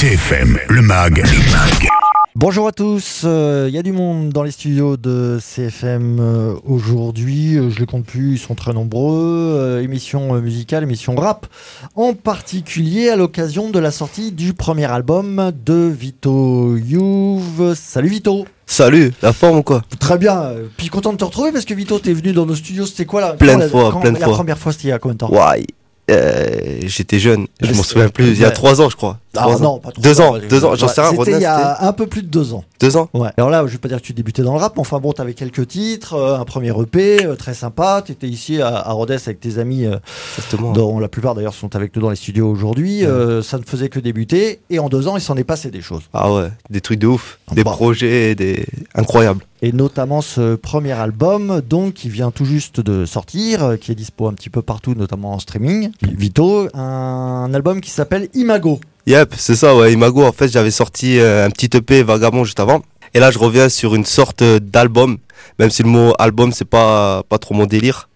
CFM, le MAG. Bonjour à tous, y a du monde dans les studios de CFM aujourd'hui, je les compte plus, ils sont très nombreux, émission musicale, émission rap, en particulier à l'occasion de la sortie du premier album de Vito Youve. Salut Vito. Salut, la forme ou quoi? Très bien, puis content de te retrouver parce que Vito, t'es venu dans nos studios, c'était quoi là? Plein de fois. La première fois, c'était il y a combien de temps? Ouais. J'étais jeune, je m'en souviens plus, il y a 3 ans je crois. Non, pas trop. 2 ans, j'en sais rien. C'était il y a un peu plus de 2 ans. 2 ans? Ouais. Alors là, je vais pas dire que tu débutais dans le rap, mais enfin bon, t'avais quelques titres, un premier EP, très sympa. T'étais ici à Rodez avec tes amis, dont la plupart d'ailleurs sont avec nous dans les studios aujourd'hui. Ça ne faisait que débuter, et en 2 ans, il s'en est passé des choses. Ah ouais, des trucs de ouf, des projets, incroyables. Et notamment ce premier album, donc, qui vient tout juste de sortir, qui est dispo un petit peu partout, notamment en streaming. Vito, un album qui s'appelle Imago. Yep, c'est ça, ouais, Imago. En fait, j'avais sorti un petit EP Vagabond juste avant. Et là, je reviens sur une sorte d'album, même si le mot album, c'est pas trop mon délire.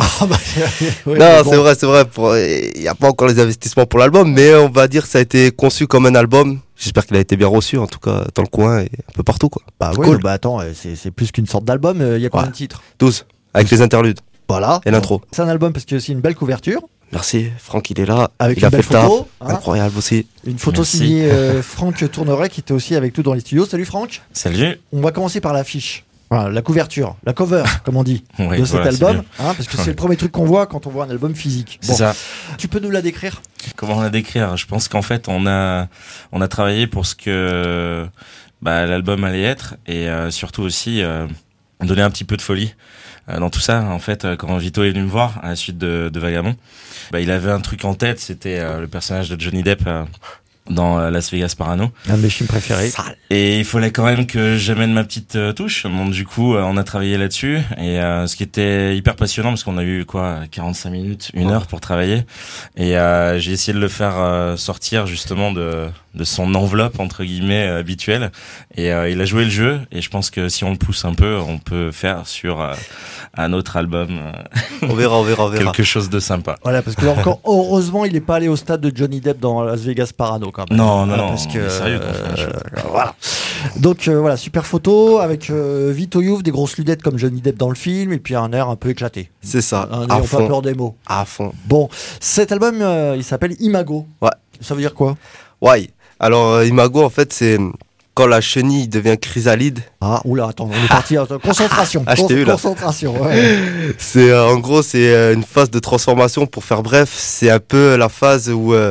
Oui, non, bon. c'est vrai. Il n'y a pas encore les investissements pour l'album, mais on va dire que ça a été conçu comme un album. J'espère qu'il a été bien reçu, en tout cas, dans le coin et un peu partout, quoi. Bah oui, cool. bah attends, c'est plus qu'une sorte d'album. Il y a combien de titres? 12, avec les interludes. Voilà. Et l'intro. C'est un album parce qu'il y a aussi une belle couverture. Merci, Franck, il est là. Avec il a une fait belle le taf. photo, hein. Incroyable aussi. Une photo Merci. signée Franck Tourneret qui était aussi avec nous dans les studios. Salut Franck. Salut. On va commencer par l'affiche. Voilà, la couverture, la cover, comme on dit, Oui, de cet voilà, album, c'est parce que c'est le premier truc qu'on voit quand on voit un album physique. C'est ça. Tu peux nous la décrire? Comment la décrire? Je pense qu'en fait, on a travaillé pour ce que l'album allait être et surtout aussi donner un petit peu de folie dans tout ça. En fait, quand Vito est venu me voir à la suite de Vagabond, il avait un truc en tête, c'était le personnage de Johnny Depp dans Las Vegas Parano. Un de mes films préférés. Et il fallait quand même que j'amène ma petite touche. Donc du coup, on a travaillé là-dessus. Et ce qui était hyper passionnant, parce qu'on a eu 45 minutes, 1 heure pour travailler. Et j'ai essayé de le faire sortir justement de son enveloppe entre guillemets habituelle. Et il a joué le jeu. Et je pense que si on le pousse un peu, on peut faire sur un autre album On verra. quelque chose de sympa. Voilà, parce que là encore, heureusement, il n'est pas allé au stade de Johnny Depp dans Las Vegas Parano quand même. Non, Parce on que, est sérieux quand on fait un show. voilà. Donc voilà, super photo avec Vito Youve, des grosses lunettes comme Johnny Depp dans le film, et puis un air un peu éclaté. C'est ça, N'ayons à pas fond. peur des mots. À fond. Bon, cet album, il s'appelle Imago. Ouais. Ça veut dire quoi? Ouais. Alors, Imago, en fait, c'est quand la chenille devient chrysalide. Ah, oula, attends, on est parti. Concentration. Ah, je t'ai eu, là. Concentration, ouais. C'est en gros, c'est une phase de transformation. Pour faire bref, c'est un peu la phase où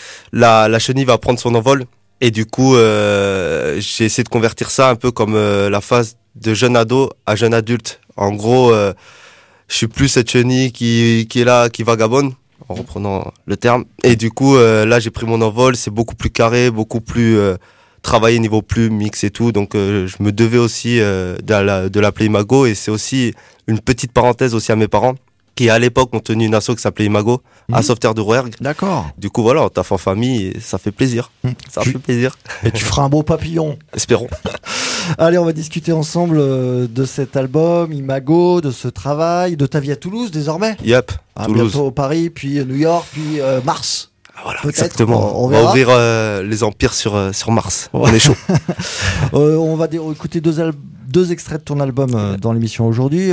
la chenille va prendre son envol. Et du coup, j'ai essayé de convertir ça un peu comme la phase de jeune ado à jeune adulte. En gros, je suis plus cette chenille qui est là, qui vagabonde, en reprenant le terme. Et du coup, là, j'ai pris mon envol. C'est beaucoup plus carré, beaucoup plus travaillé niveau plume, mix et tout. Donc, je me devais aussi de l'appeler Imago. Et c'est aussi une petite parenthèse aussi à mes parents, qui à l'époque ont tenu une asso qui s'appelait Imago, à Sauveterre de Rouergue. D'accord. Du coup, voilà, on taffe en famille et ça fait plaisir. Ça fait plaisir. Et tu feras un beau papillon. Espérons. Allez, on va discuter ensemble de cet album, Imago, de ce travail, de ta vie à Toulouse désormais. Yep, Toulouse. Bientôt Paris, puis New York, puis Mars. Voilà, Peut-être, exactement. on On va verra. ouvrir les empires sur Mars. On est chaud. On va écouter deux extraits de ton album dans l'émission aujourd'hui,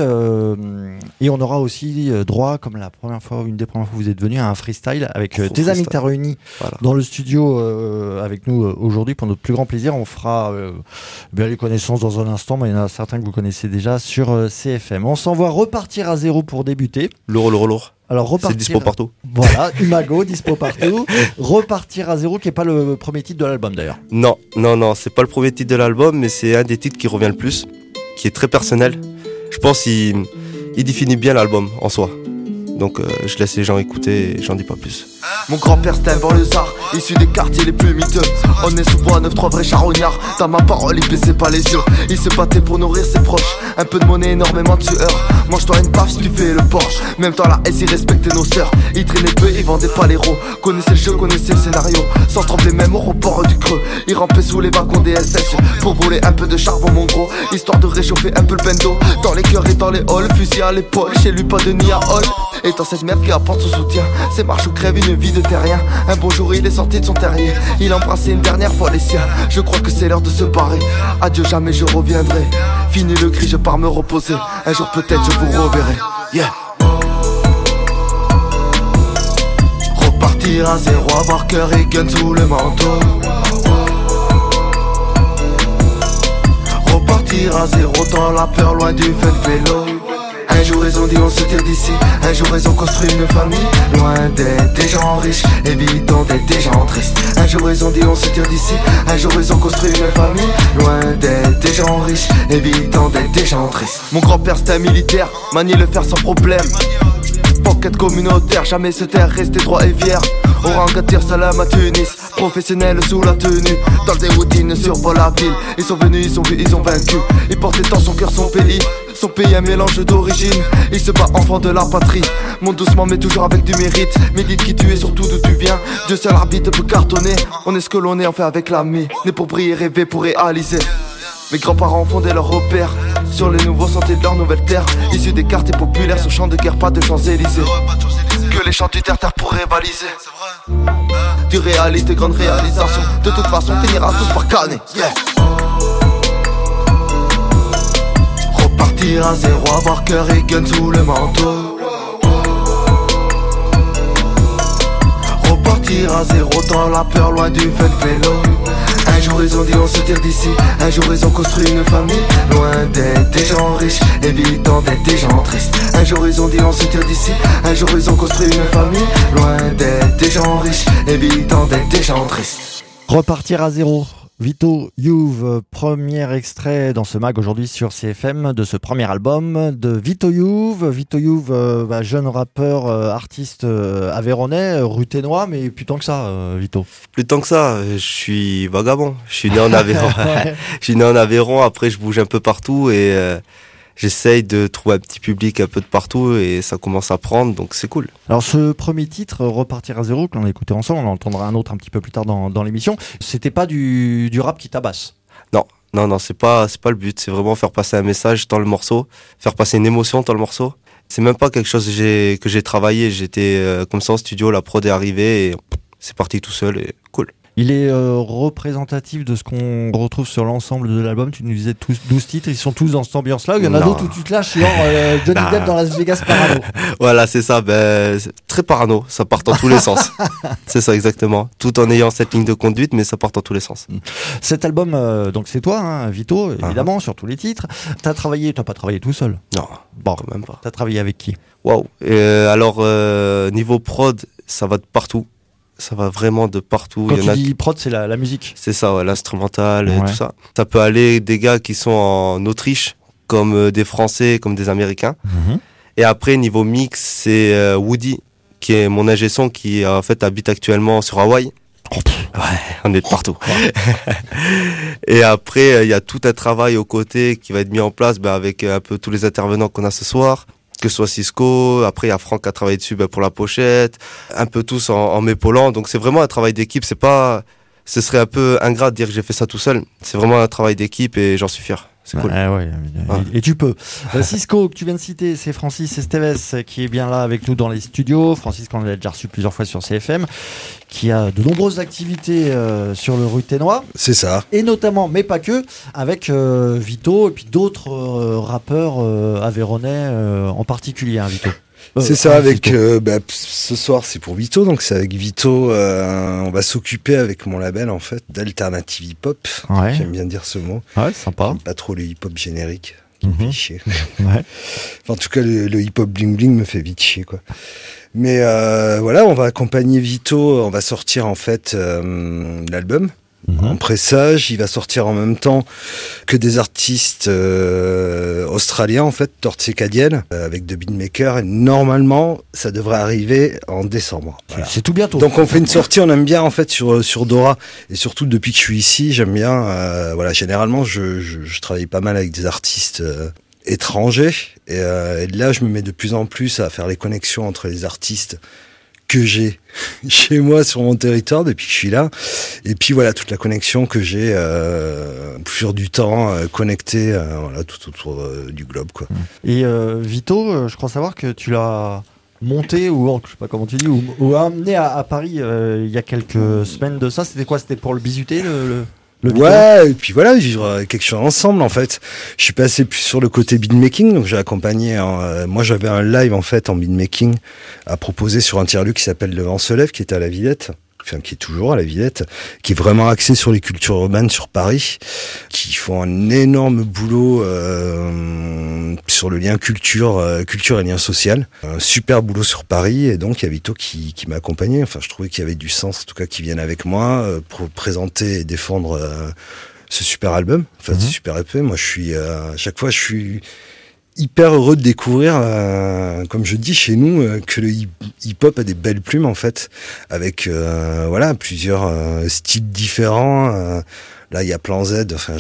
et on aura aussi droit, comme une des premières fois que vous êtes venu, à un freestyle avec tes amis que tu as réunis dans le studio avec nous aujourd'hui pour notre plus grand plaisir. On fera bien les connaissances dans un instant, mais il y en a certains que vous connaissez déjà sur CFM. On s'envoie Repartir à zéro pour débuter. Lourd. Alors, C'est repartir. dispo partout. Voilà, Imago, dispo partout. Repartir à zéro, qui n'est pas le premier titre de l'album d'ailleurs. Non, c'est pas le premier titre de l'album, mais c'est un des titres qui revient le plus, qui est très personnel. Je pense qu'il définit bien l'album en soi. Donc je laisse les gens écouter et j'en dis pas plus. Mon grand-père c'était un banlieusard, issu des quartiers les plus miteux. On est sous bois 9-3 vrais charognards. Dans ma parole il baissait pas les yeux. Il se battait pour nourrir ses proches. Un peu de monnaie, énormément de sueur. Mange-toi une baffe si tu fais le Porsche. Même dans la haine il respectait nos sœurs. Il traînait peu, il vendait pas l'héros. Connaissait le jeu, connaissait le scénario. Sans trembler même au report du creux. Il rampait sous les wagons des SS pour brûler un peu de charbon mon gros. Histoire de réchauffer un peu le bendo. Dans les cœurs et dans les halls, fusil à l'épaule. Chez lui pas de nid à hall. Et dans cette merde qui apporte son soutien, c'est marche ou crève une une vie de terrien. Un beau jour il est sorti de son terrier. Il a embrassé une dernière fois les siens. Je crois que c'est l'heure de se barrer. Adieu, jamais je reviendrai. Fini le cri, je pars me reposer. Un jour peut-être je vous reverrai. Yeah. Repartir à zéro, avoir cœur et gun sous le manteau. Repartir à zéro dans la peur, loin du fun vélo. Un jour ils ont dit on se tire d'ici. Un jour ils ont construit une famille. Loin d'être des gens riches, évitant d'être des gens tristes. Un jour ils ont dit on se tire d'ici. Un jour ils ont construit une famille. Loin d'être des gens riches, évitant d'être des gens tristes. Mon grand-père c'était un militaire, manier le fer sans problème. Pocket communautaire, jamais se taire, rester droit et fier. Orangatir, salam à Tunis, professionnel sous la tenue. Dans le déroutine sur la ville. Ils sont venus, ils ont vu, ils ont vaincu. Ils portaient dans son cœur son pays. Son pays un mélange d'origine. Il se bat enfant de la patrie. Monte doucement mais toujours avec du mérite. Médite qui tu es, surtout d'où tu viens. Dieu seul arbitre peut cartonner. On est ce que l'on est, on fait avec l'ami. Né pour briller, rêver, pour réaliser. Mes grands-parents fondaient leur repère sur les nouveaux sentiers de leur nouvelle terre. Issus des quartiers populaires sur champs de guerre, pas de Champs-Élysées. Que les champs du terre-terre pour rivaliser. Du réalité, grande réalisation. De toute façon, finira tous par canner. Yeah. Repartir à zéro, avoir cœur et gun sous le manteau. Repartir à zéro dans la peur, loin du fun vélo. Un jour ils ont dit on se tire d'ici. Un jour ils ont construit une famille. Loin d'être des gens riches, évitant d'être des gens tristes. Un jour ils ont dit on se tire d'ici. Un jour ils ont construit une famille. Loin d'être des gens riches, évitant d'être des gens tristes. Repartir à zéro. Vito Youve, premier extrait dans ce mag aujourd'hui sur CFM de ce premier album de Vito Youve. Vito Youve, jeune rappeur, artiste aveyronnais, ruthénois, mais plus tant que ça, Vito. Plus tant que ça, je suis vagabond. Je suis né en Aveyron. Je suis né en Aveyron, après je bouge un peu partout et j'essaye de trouver un petit public un peu de partout et ça commence à prendre, donc c'est cool. Alors ce premier titre, Repartir à zéro, que l'on a écouté ensemble, on en entendra un autre un petit peu plus tard dans l'émission, c'était pas du rap qui tabasse. Non, c'est pas le but, c'est vraiment faire passer un message dans le morceau, faire passer une émotion dans le morceau. C'est même pas quelque chose que j'ai travaillé, j'étais comme ça en studio, la prod est arrivée et c'est parti tout seul et cool. Il est représentatif de ce qu'on retrouve sur l'ensemble de l'album. Tu nous disais 12 titres, ils sont tous dans cette ambiance-là. Il y en a d'autres où tu te lâches, genre Johnny Depp dans Las Vegas Parano. Voilà, c'est ça. C'est très parano, ça part dans tous les sens. C'est ça, exactement. Tout en ayant cette ligne de conduite, mais ça part dans tous les sens. Cet album, donc c'est toi, hein, Vito, évidemment, sur tous les titres. T'as pas travaillé tout seul? Non, bon, quand même pas. T'as travaillé avec qui? Waouh. Alors, niveau prod, ça va de partout. Ça va vraiment de partout. Quand tu dis prod, c'est la musique. C'est ça, ouais, l'instrumental et tout ça. Ça peut aller des gars qui sont en Autriche, comme des Français, comme des Américains. Mm-hmm. Et après, niveau mix, c'est Woody, qui est mon ingé son, qui en fait habite actuellement sur Hawaï. Ouais, on est de partout. Et après, il y a tout un travail aux côtés qui va être mis en place avec un peu tous les intervenants qu'on a ce soir. Que ce soit Cisco, après il y a Franck qui a travaillé dessus pour la pochette, un peu tous en m'épaulant. Donc c'est vraiment un travail d'équipe, ce serait un peu ingrat de dire que j'ai fait ça tout seul. C'est vraiment un travail d'équipe et j'en suis fier. C'est cool. Ouais. Et tu peux. Cisco, que tu viens de citer, c'est Francis Esteves qui est bien là avec nous dans les studios. Francis, qu'on a déjà reçu plusieurs fois sur CFM, qui a de nombreuses activités sur le ruthénois. C'est ça. Et notamment, mais pas que, avec Vito et puis d'autres rappeurs aveyronnais en particulier, hein, Vito. C'est ça, avec ce soir c'est pour Vito, donc c'est avec Vito, on va s'occuper avec mon label en fait d'alternative hip-hop. Ouais. J'aime bien dire ce mot. Ouais, sympa. J'aime pas trop le hip-hop générique, qui me fait chier. Ouais. Enfin, en tout cas, le hip-hop bling bling me fait vite chier, quoi. Mais voilà, on va accompagner Vito, on va sortir en fait l'album. En pressage, il va sortir en même temps que des artistes australiens en fait, Tortsey Cadiel avec The Beatmaker. Et normalement, ça devrait arriver en décembre. Voilà. C'est tout bientôt. Donc on fait une sortie, on aime bien en fait sur Dora et surtout depuis que je suis ici, j'aime bien. Voilà, généralement je travaille pas mal avec des artistes étrangers et là je me mets de plus en plus à faire les connexions entre les artistes que j'ai chez moi sur mon territoire depuis que je suis là et puis voilà toute la connexion que j'ai sur du temps connecté voilà tout autour du globe quoi. Et Vito, je crois savoir que tu l'as monté ou je sais pas comment tu dis ou amené à Paris il y a quelques semaines de ça. C'était quoi? C'était pour le bisuter le ouais, et puis voilà, vivre quelque chose ensemble en fait. Je suis passé plus sur le côté beatmaking, donc j'ai accompagné. Moi, j'avais un live en fait en beatmaking à proposer sur un tiers-lieu qui s'appelle Le Vent se lève, qui était à la Villette. Enfin, qui est toujours à la Villette, qui est vraiment axé sur les cultures urbaines sur Paris, qui font un énorme boulot sur le lien culture et lien social. Un super boulot sur Paris, et donc il y a Vito qui m'a accompagné. Enfin, je trouvais qu'il y avait du sens, en tout cas, qu'ils viennent avec moi pour présenter et défendre ce super album, enfin ce super EP. Moi, je suis à chaque fois, je suis hyper heureux de découvrir, comme je dis chez nous, que le hip-hop a des belles plumes en fait, avec voilà plusieurs styles différents. Là, il y a Plan Z, enfin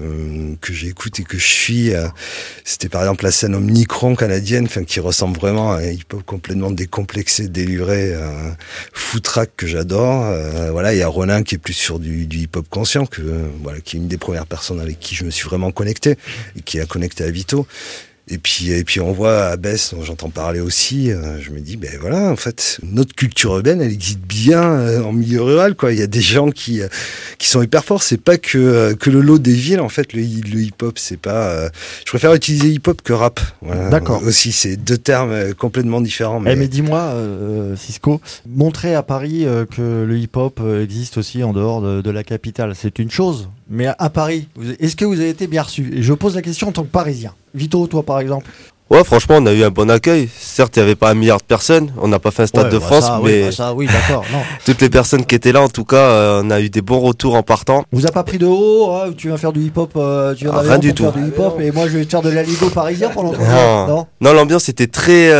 que j'écoute et que je suis. C'était par exemple la scène Omnicron canadienne, enfin qui ressemble vraiment à un hip-hop complètement décomplexé, déluré, footrack que j'adore. Voilà, il y a Ronin qui est plus sur du hip-hop conscient, voilà, qui est une des premières personnes avec qui je me suis vraiment connecté et qui a connecté à Vito. Et puis on voit Abbesse, dont j'entends parler aussi, je me dis, ben voilà, en fait, notre culture urbaine, elle existe bien en milieu rural, quoi. Il y a des gens qui sont hyper forts, c'est pas que le lot des villes, en fait, le hip-hop, c'est pas... je préfère utiliser hip-hop que rap. Voilà. D'accord. Aussi, c'est deux termes complètement différents. Mais dis-moi, Cisco, montrer à Paris que le hip-hop existe aussi en dehors de la capitale, c'est une chose. Mais à Paris, est-ce que vous avez été bien reçu? Et je pose la question en tant que Parisien. Vito, toi par exemple? Ouais, franchement, on a eu un bon accueil. Certes, il n'y avait pas 1 milliard de personnes. On n'a pas fait un stade de France, mais oui, d'accord. Non. Toutes les personnes qui étaient là, en tout cas, on a eu des bons retours en partant. Vous a pas pris de haut, tu vas faire du hip-hop, tu vas rien du tout. faire du hip-hop, et moi je vais faire de la ligo parisien pendant Non, l'ambiance était très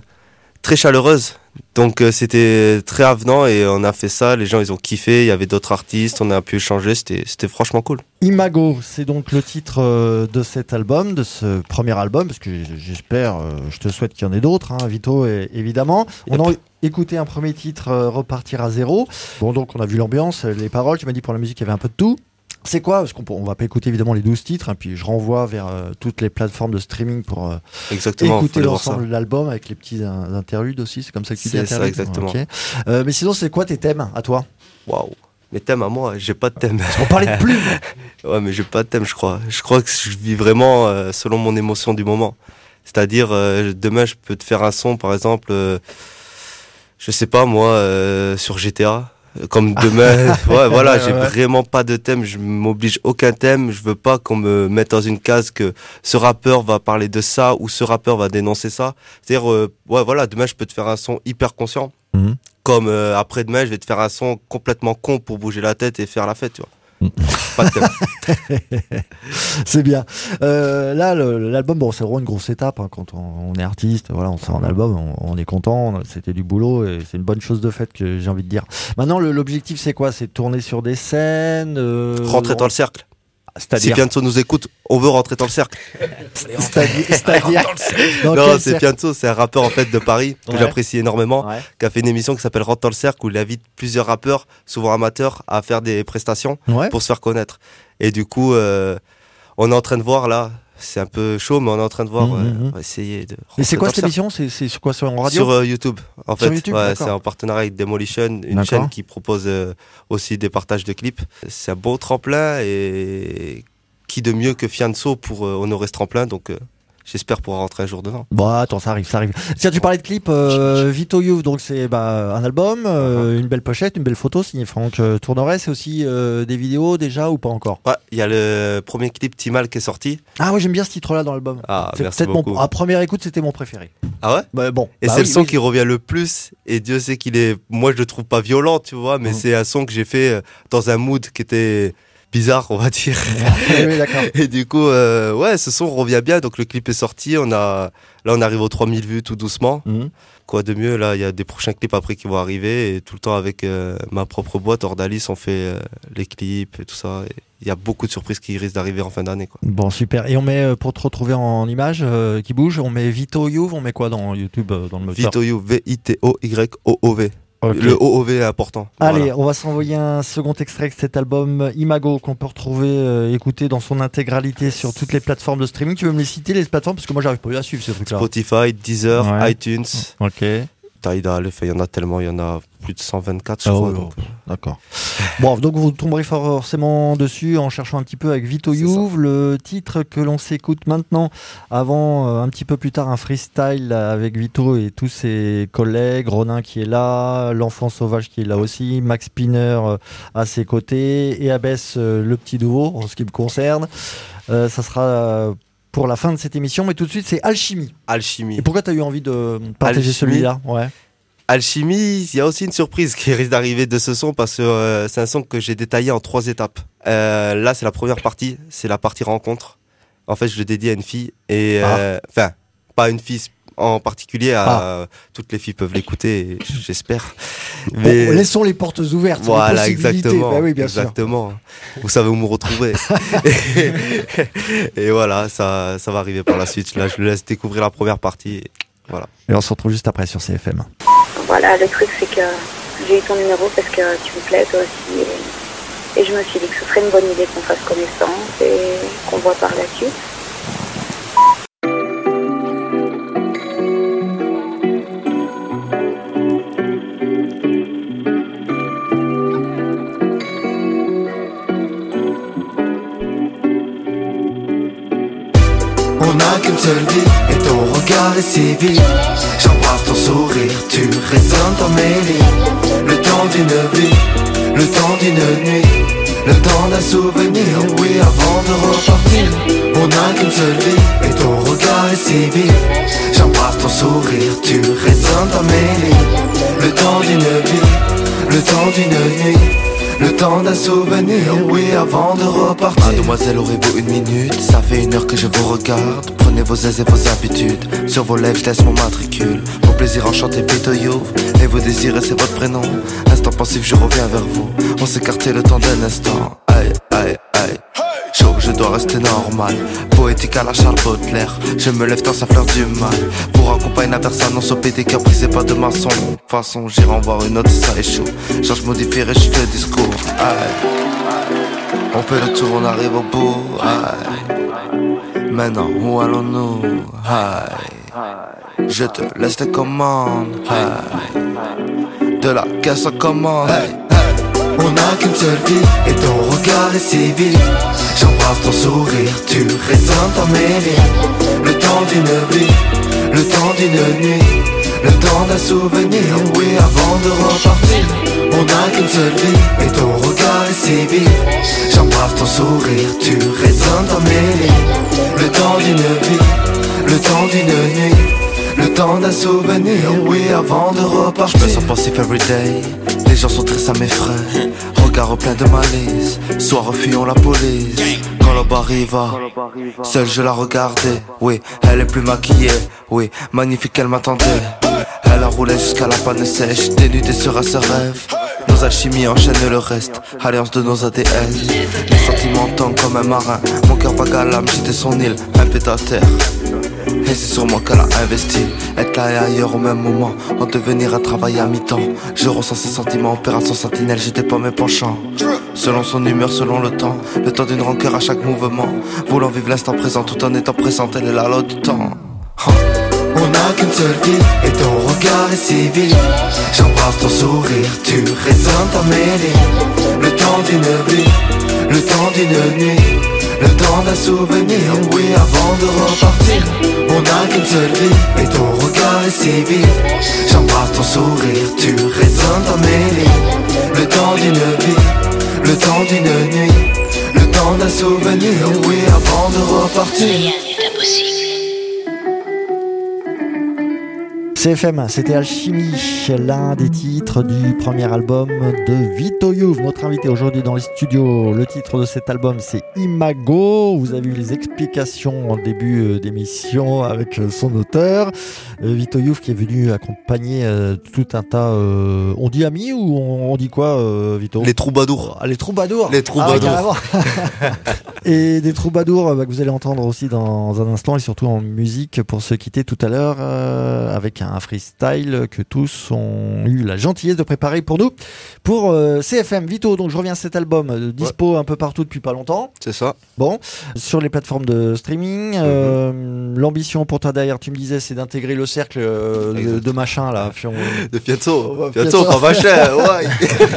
chaleureuse. Donc c'était très avenant et on a fait ça, les gens ils ont kiffé, il y avait d'autres artistes, on a pu échanger, c'était franchement cool. Imago, c'est donc le titre de cet album, de ce premier album, parce que j'espère, je te souhaite qu'il y en ait d'autres, hein, Vito évidemment. On a écouté un premier titre, Repartir à zéro. Bon, donc on a vu l'ambiance, les paroles, tu m'as dit pour la musique il y avait un peu de tout. C'est quoi? Parce qu'on va pas écouter évidemment les 12 titres, hein, puis je renvoie vers toutes les plateformes de streaming pour écouter l'ensemble de l'album avec les petits interludes aussi. C'est comme ça que tu dis. C'est ça, exactement. Okay. Mais sinon, c'est quoi tes thèmes à toi? Waouh, mes thèmes à moi, j'ai pas de thème. On parlait de plumes. Ouais, mais j'ai pas de thème, je crois. Je crois que je vis vraiment selon mon émotion du moment. C'est-à-dire, demain, je peux te faire un son, par exemple, je sais pas moi, sur GTA. Comme demain, ouais, voilà, j'ai vraiment pas de thème, je m'oblige aucun thème, je veux pas qu'on me mette dans une case que ce rappeur va parler de ça ou ce rappeur va dénoncer ça. C'est-à-dire, ouais, voilà, demain je peux te faire un son hyper conscient, comme après-demain je vais te faire un son complètement con pour bouger la tête et faire la fête, tu vois. Pas de thème. C'est bien. Là, l'album, bon, c'est vraiment une grosse étape hein, quand on est artiste. Voilà, on sort un album, on est content. C'était du boulot et c'est une bonne chose de fait que j'ai envie de dire. Maintenant, l'objectif, c'est quoi? C'est de tourner sur des scènes, rentrer dans le cercle. C'est-à-dire... Si Fianso nous écoute, on veut rentrer dans le cercle. C'est-à-dire... Non, c'est Fianso, c'est un rappeur en fait de Paris que j'apprécie énormément, qui a fait une émission qui s'appelle Rentre dans le cercle où il invite plusieurs rappeurs, souvent amateurs, à faire des prestations pour se faire connaître. Et du coup, on est en train de voir là. C'est un peu chaud, mais on est en train de voir, on va essayer de... Et c'est quoi cette émission? C'est sur quoi, sur radio? Sur YouTube, en fait. Sur YouTube, c'est en partenariat avec Demolition, une chaîne qui propose aussi des partages de clips. C'est un beau tremplin et qui de mieux que Fianso pour honorer ce tremplin, donc... J'espère pouvoir rentrer un jour dedans. Bon, attends, ça arrive. Tiens, tu parlais de clip, Vito Youth, donc c'est un album, une belle pochette, une belle photo signée Franck Tourneray. C'est aussi des vidéos déjà ou pas encore? Ouais, il y a le premier clip Timal qui est sorti. Ah ouais, j'aime bien ce titre-là dans l'album. Ah, c'est merci beaucoup. À première écoute, c'était mon préféré. Ah ouais? Bah, bon. Et c'est le son qui revient le plus. Et Dieu sait qu'il est... Moi, je le trouve pas violent, tu vois, mais c'est un son que j'ai fait dans un mood qui était... bizarre, on va dire. Oui, d'accord. Et du coup, ouais, ce son revient bien. Donc le clip est sorti. Là, on arrive aux 3000 vues tout doucement. Quoi de mieux, là, il y a des prochains clips après qui vont arriver. Et tout le temps avec ma propre boîte, Ordalis, on fait les clips et tout ça. Il y a beaucoup de surprises qui risquent d'arriver en fin d'année, quoi. Bon, super. Et on met, pour te retrouver en images qui bougent, on met Vito Youth, on met quoi dans YouTube, dans le moteur? Vito Youth, V-I-T-O-Y-O-O-V. Okay. Le OOV est important. Allez, voilà. on va s'envoyer un second extrait de cet album Imago qu'on peut retrouver, écouter dans son intégralité sur toutes les plateformes de streaming. Tu veux me les citer, les plateformes? Parce que moi, j'arrive pas à suivre ces trucs-là. Spotify, Deezer, iTunes. Ok. Tidal, il y en a tellement, il y en a plus de 124, je crois. Donc. D'accord. Bon, donc vous tomberez forcément dessus en cherchant un petit peu avec Vito Youve, le titre que l'on s'écoute maintenant, avant un petit peu plus tard un freestyle avec Vito et tous ses collègues, Ronin qui est là, l'enfant sauvage qui est là aussi, Max Spinner à ses côtés et Abbess le petit nouveau en ce qui me concerne. Ça sera pour la fin de cette émission, mais tout de suite c'est Alchimie. Alchimie. Et pourquoi tu as eu envie de partager celui-là? Ouais. Alchimie, il y a aussi une surprise qui risque d'arriver de ce son parce que c'est un son que j'ai détaillé en 3 étapes. Là, c'est la première partie, c'est la partie rencontre. En fait, je le dédie à une fille et enfin, pas une fille en particulier, toutes les filles peuvent l'écouter, j'espère. Mais bon, laissons les portes ouvertes. Voilà, exactement. Bah oui, bien exactement. Sûr. Vous savez où me retrouver. et voilà, ça va arriver par la suite. Là, je le laisse découvrir la première partie. Voilà. Et on se retrouve juste après sur CFM. Voilà, le truc c'est que j'ai eu ton numéro parce que tu me plais toi aussi et je me suis dit que ce serait une bonne idée qu'on fasse connaissance et qu'on voit par la suite. On n'a qu'une seule vie et ton regard est si vif. J'embrasse ton sourire, tu résonnes dans mes lits. Le temps d'une vie, le temps d'une nuit, le temps d'un souvenir, oui, avant de repartir. On n'a qu'une seule vie et ton regard est si vif. J'embrasse ton sourire, tu résonnes dans mes lits. Le temps d'une vie, le temps d'une nuit, le temps d'un souvenir, oui, avant de repartir. Mademoiselle, aurez-vous une minute? Ça fait 1 heure que je vous regarde. Prenez vos aises et vos habitudes. Sur vos lèvres, je laisse mon matricule. Mon plaisir enchanté, Vito Youve. Et vous désirez, c'est votre prénom. Instant pensif, je reviens vers vous. On s'écartait le temps d'un instant. Aïe, aïe, aïe. Chaud, je dois rester normal. Poétique à la Charles Baudelaire. Je me lève dans sa fleur du mal. Pour accompagner la personne, non sauper des caprices, pas de maçon. De toute façon, j'irai en voir une autre si ça échoue. Genre, je modifierai juste le discours. Aïe. On fait le tour, on arrive au bout. Aïe. Maintenant, où allons-nous? Aïe. Je te laisse les commandes. Aïe. De la caisse en commande. Aïe. On n'a qu'une seule vie et ton regard est si vif. J'embrasse ton sourire, tu résonnes dans mes lits. Le temps d'une vie, le temps d'une nuit, le temps d'un souvenir, oui, avant de repartir. On n'a qu'une seule vie et ton regard est si vif. J'embrasse ton sourire, tu résonnes dans mes lits. Le temps d'une vie, le temps d'une nuit, le temps d'un souvenir, oui, avant de repartir. Je me sens pensif everyday. Les gens sont tristes, ça m'effraie. Regard plein de malice. Soir fuyons la police. Quand l'aube arriva, seule je la regardais. Oui, elle est plus maquillée. Oui, magnifique, elle m'attendait. Elle a roulé jusqu'à la panne sèche. Dénudée sur ce rêve. Nos alchimies enchaînent le reste. Alliance de nos ADN. Les sentiments tombent comme un marin. Mon cœur vague à l'âme, j'étais son île. Un pied à terre. Et c'est sur moi qu'elle a investi. Être là et ailleurs au même moment. En devenir un travail à mi-temps. Je ressens ses sentiments, opération sentinelle. J'étais pas mes penchants. Selon son humeur, selon le temps. Le temps d'une rancœur à chaque mouvement. Voulant vivre l'instant présent tout en étant présente. Elle est la loi du temps. On n'a qu'une seule vie et ton regard est si vif. J'embrasse ton sourire, tu résonnes dans mes lits. Le temps d'une vie, le temps d'une nuit, le temps d'un souvenir, oui, avant de repartir. On n'a qu'une seule vie et ton regard est si vif. J'embrasse ton sourire, tu résonnes dans mes lits. Le temps d'une vie, le temps d'une nuit, le temps d'un souvenir, oui, avant de repartir. Rien n'est impossible. CFM, c'était Alchimie, l'un des titres du premier album de Vito Youve, notre invité aujourd'hui dans les studios. Le titre de cet album, c'est Imago. Vous avez eu les explications en début d'émission avec son auteur, Vito Youve, qui est venu accompagner tout un tas. On dit amis ou on dit quoi, Vito? Les troubadours. Ah, les troubadours. Les troubadours. Ah, et des troubadours que vous allez entendre aussi dans un instant et surtout en musique pour se quitter tout à l'heure avec un un freestyle que tous ont eu la gentillesse de préparer pour nous, pour CFM. Vito, donc je reviens à cet album, dispo un peu partout depuis pas longtemps. C'est ça. Bon, sur les plateformes de streaming, l'ambition pour toi derrière, tu me disais, c'est d'intégrer le cercle de machin là. De Fianso. Fianso, pas machin, ouais.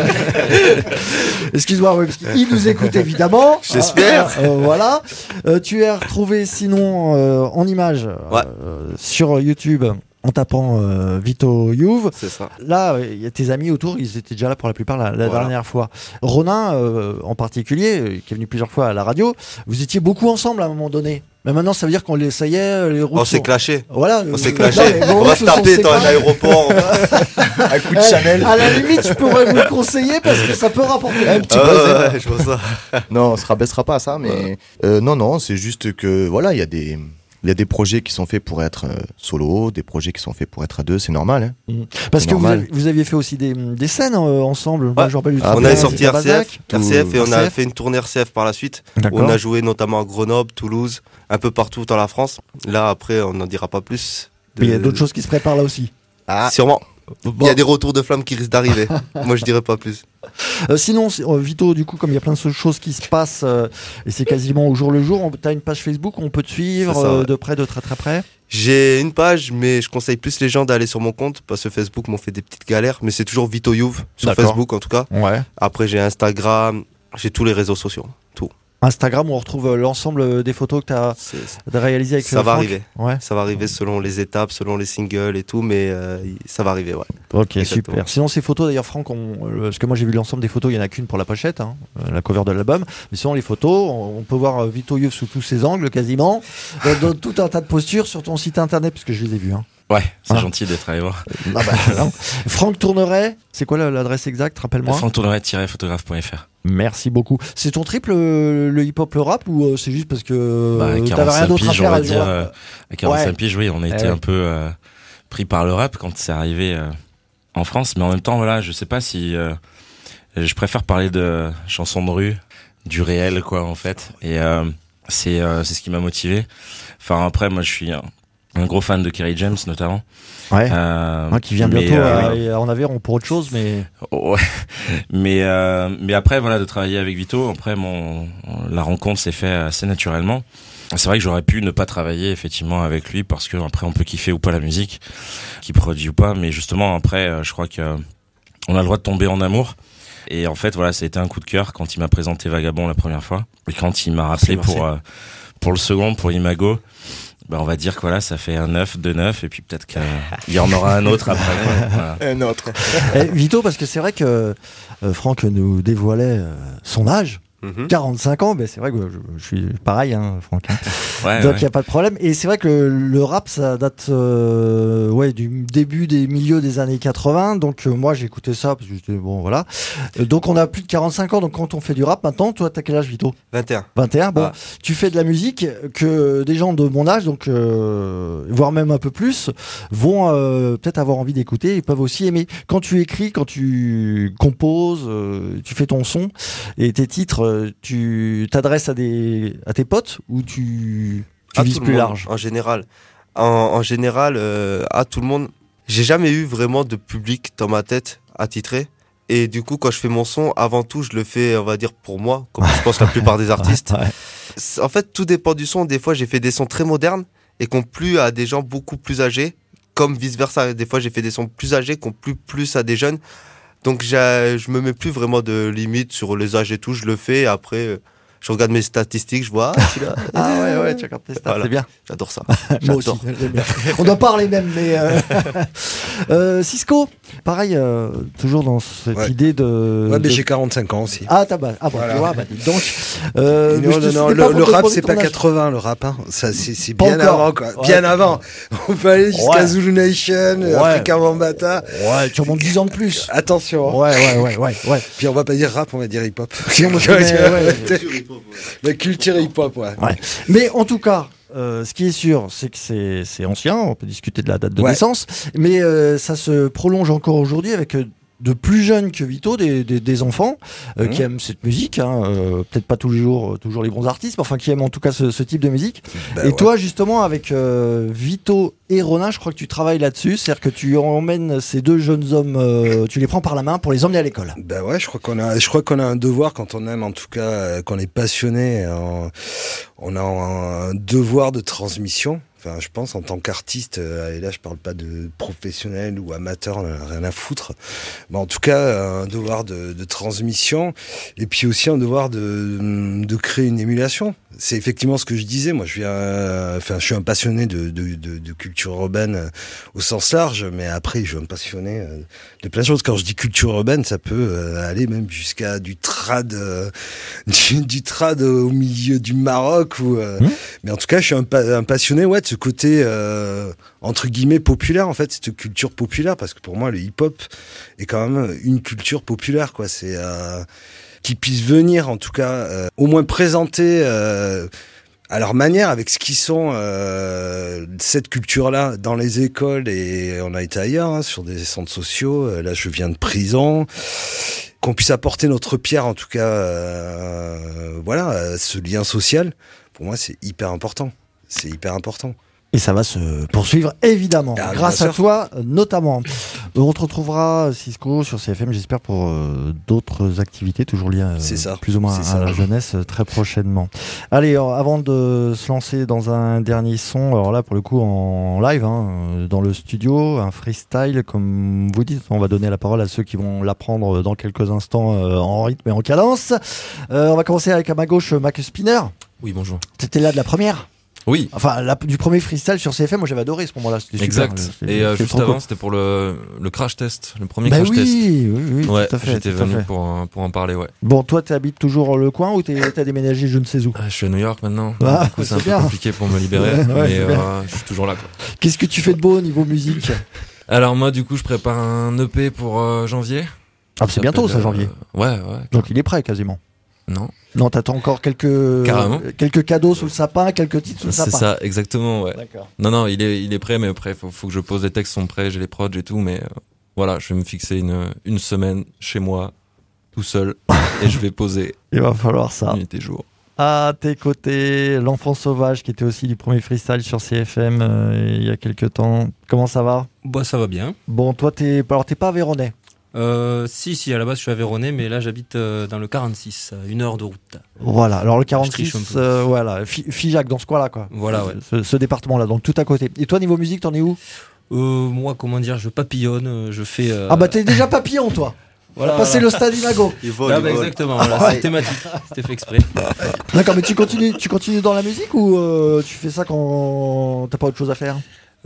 Excuse-moi, parce qu'il nous écoute évidemment. J'espère. Voilà. Tu es retrouvé sinon en image sur YouTube en tapant Vito Youve. C'est ça. Là, il y a tes amis autour, ils étaient déjà là pour la plupart la dernière fois. Ronin, en particulier, qui est venu plusieurs fois à la radio, vous étiez beaucoup ensemble à un moment donné. Mais maintenant, ça veut dire ça y est, les routes on s'est clashé. Voilà. On s'est clashé. On va se taper dans un aéroport. Un coup de Chanel. À la limite, je pourrais vous le conseiller parce que ça peut rapporter un petit peu. Je vois ça. Non, on se rabaissera pas à ça, mais non, c'est juste que voilà, il y a des projets qui sont faits pour être solo, des projets qui sont faits pour être à deux, c'est normal. Hein. Parce que vous aviez fait aussi des scènes ensemble. Ouais. Moi, je rappelle, on avait sorti RCF et on a fait une tournée RCF par la suite. Où on a joué notamment à Grenoble, Toulouse, un peu partout dans la France. Là, après, on n'en dira pas plus. Mais il y a d'autres choses qui se préparent là aussi. Sûrement. Bon. Il y a des retours de flammes qui risquent d'arriver. Moi, je dirais pas plus. Sinon, Vito, du coup, comme il y a plein de choses qui se passent, et c'est quasiment au jour le jour, tu as une page Facebook où on peut te suivre de près, de très très près. J'ai une page, mais je conseille plus les gens d'aller sur mon compte, parce que Facebook m'ont fait des petites galères, mais c'est toujours Vito Youve, sur Facebook en tout cas. Ouais. Après, j'ai Instagram, j'ai tous les réseaux sociaux, tout. Instagram, où on retrouve l'ensemble des photos que tu as réalisées avec ça va Franck. arriver. Ouais. Ça va arriver selon les étapes, selon les singles et tout, mais ça va arriver, ouais. Ok, exactement. Super. Sinon, ces photos, d'ailleurs, Franck, parce que moi j'ai vu l'ensemble des photos, il n'y en a qu'une pour la pochette, la cover de l'album. Mais sinon, les photos, on peut voir Vito Youve sous tous ses angles, quasiment, dans tout un tas de postures sur ton site internet, parce que je les ai vus. Ouais, c'est gentil d'être allé voir. Franck Tourneret, c'est quoi l'adresse exacte, rappelle-moi. franctourneret-photographe.fr. Merci beaucoup. C'est ton triple, le hip-hop, le rap, ou c'est juste parce que t'avais rien d'autre à faire à dire. À 45 piges, oui, on a été un peu pris par le rap quand c'est arrivé en France, mais en même temps, voilà, je sais pas si je préfère parler de chansons de rue, du réel, quoi, en fait. Et c'est ce qui m'a motivé. Enfin, après, moi, je suis un gros fan de Kerry James, notamment. Ouais. Qui vient bientôt en Aveyron pour autre chose, mais. Ouais. Mais après, voilà, de travailler avec Vito, après, la rencontre s'est faite assez naturellement. C'est vrai que j'aurais pu ne pas travailler, effectivement, avec lui, parce que après, on peut kiffer ou pas la musique, qu'il produit ou pas, mais justement, après, je crois que on a le droit de tomber en amour. Et en fait, voilà, ça a été un coup de cœur quand il m'a présenté Vagabond la première fois. Et quand il m'a rappelé pour le second, pour Imago. On va dire que voilà, ça fait un 9, 2 9, et puis peut-être qu'il y en aura un autre après. Voilà. Un autre. Vito, parce que c'est vrai que Franck nous dévoilait son âge. 45 ans, c'est vrai que je suis pareil, Franck. Donc il n'y a pas de problème. Et c'est vrai que le rap, ça date du début des milieux des années 80. Donc moi, j'ai écouté ça parce que j'étais bon, voilà. Donc on a plus de 45 ans. Donc quand on fait du rap maintenant, toi, t'as quel âge, Vito ? 21. 21. Bon, tu fais de la musique que des gens de mon âge, donc voire même un peu plus, vont peut-être avoir envie d'écouter. Ils peuvent aussi aimer. Quand tu écris, quand tu composes, tu fais ton son et tes titres. Tu t'adresses à tes potes ou tu vises plus large ? En général, en général, à tout le monde. J'ai jamais eu vraiment de public dans ma tête attitré. Et du coup, quand je fais mon son, avant tout, je le fais, on va dire, pour moi, comme je pense la plupart des artistes. En fait, tout dépend du son. Des fois, j'ai fait des sons très modernes et qui ont plu à des gens beaucoup plus âgés, comme vice-versa. Des fois, j'ai fait des sons plus âgés qui ont plu plus à des jeunes. Donc je me mets plus vraiment de limite sur les âges et tout, je le fais. Après, je regarde mes statistiques, je vois celui-là. Ouais, tu regardes tes stats, voilà. C'est bien. J'adore ça. Moi aussi, j'aime bien. On doit parler même, mais Cisco, pareil, toujours dans cette idée de. Ouais, mais j'ai 45 ans aussi. Ah, voilà. Tu vois, dis donc. Non, le rap, c'est pas 80, le rap, Ça, c'est bien encore. Avant, quoi. Ouais, bien avant. On peut aller jusqu'à Zulu Nation, Africa Bambaataa. Ouais, tu remontes 10 ans de plus. Attention. Ouais. Puis on va pas dire rap, on va dire hip-hop. La culture hip-hop, ouais. Mais en tout cas, ce qui est sûr, c'est que c'est ancien, on peut discuter de la date de naissance, mais ça se prolonge encore aujourd'hui avec de plus jeunes que Vito, des enfants qui aiment cette musique, peut-être pas toujours les bons artistes, mais enfin qui aiment en tout cas ce type de musique. Et toi justement avec Vito et Ronin, je crois que tu travailles là-dessus, c'est-à-dire que tu emmènes ces deux jeunes hommes, tu les prends par la main pour les emmener à l'école. Bah ouais, je crois qu'on a un devoir quand on aime, en tout cas, qu'on est passionné, on a un devoir de transmission. Enfin, je pense en tant qu'artiste, et là je parle pas de professionnel ou amateur, on a rien à foutre. Mais en tout cas, un devoir de transmission, et puis aussi un devoir de créer une émulation. C'est effectivement ce que je disais. Moi, je suis un passionné de culture urbaine au sens large, mais après, je suis un passionné de plein de choses. Quand je dis culture urbaine, ça peut aller même jusqu'à du trad au milieu du Maroc mais en tout cas, je suis un passionné, de ce côté entre guillemets populaire, en fait, cette culture populaire, parce que pour moi, le hip-hop est quand même une culture populaire, quoi. C'est qui puisse venir, en tout cas, au moins présenter à leur manière, avec ce qu'ils sont, cette culture-là dans les écoles, et on a été ailleurs, sur des centres sociaux. Là, je viens de prison. Qu'on puisse apporter notre pierre, en tout cas, ce lien social. Pour moi, c'est hyper important. C'est hyper important. Et ça va se poursuivre, évidemment, grâce à toi, notamment. On te retrouvera, Cisco, sur CFM, j'espère, pour d'autres activités, toujours liées plus ou moins à la jeunesse, très prochainement. Allez, avant de se lancer dans un dernier son, alors là, pour le coup, en live, dans le studio, un freestyle, comme vous dites, on va donner la parole à ceux qui vont l'apprendre dans quelques instants en rythme et en cadence. On va commencer avec, à ma gauche, Mac Spinner. Oui, bonjour. T'étais là de la première ? Oui. Enfin, du premier freestyle sur CFM, moi j'avais adoré ce moment-là. Exact. Super, et juste avant, c'était pour le crash test, le premier crash test. Oui, ouais, tout à fait. J'étais venu pour en parler, ouais. Bon, toi, tu habites toujours le coin ou t'as déménagé je ne sais où? Je suis à New York maintenant. Ah, du coup, c'est un peu compliqué pour me libérer, mais je suis toujours là, quoi. Qu'est-ce que tu fais de beau au niveau musique? Alors moi, du coup, je prépare un EP pour janvier. Ah, c'est bientôt ça, janvier. Ouais. Donc il est prêt quasiment. Non, t'attends encore quelques cadeaux sous le sapin, quelques titres sous le sapin. C'est ça, exactement, ouais. D'accord. Non, il est prêt, mais après, faut que je pose les textes sont prêts, j'ai les prods et tout, mais voilà, je vais me fixer une semaine chez moi, tout seul, et je vais poser. Il va falloir ça. Nuit et jour. À tes côtés, l'enfant sauvage, qui était aussi du premier freestyle sur CFM il y a quelques temps. Comment ça va? Bah, ça va bien. Bon, toi, t'es pas aveyronais? Si, à la base je suis aveyronais, mais là j'habite dans le 46, 1 heure de route. Voilà, alors le 46, voilà, Figeac, dans ce coin-là, quoi. Voilà, ouais. Ce département-là, donc tout à côté. Et toi, niveau musique, t'en es où? Moi, comment dire, je papillonne, je fais... Ah bah t'es déjà papillon, toi. Voilà, passer le stade Imago. Exactement, voilà, c'est thématique, c'était fait exprès. D'accord, mais tu continues dans la musique ou tu fais ça quand t'as pas autre chose à faire?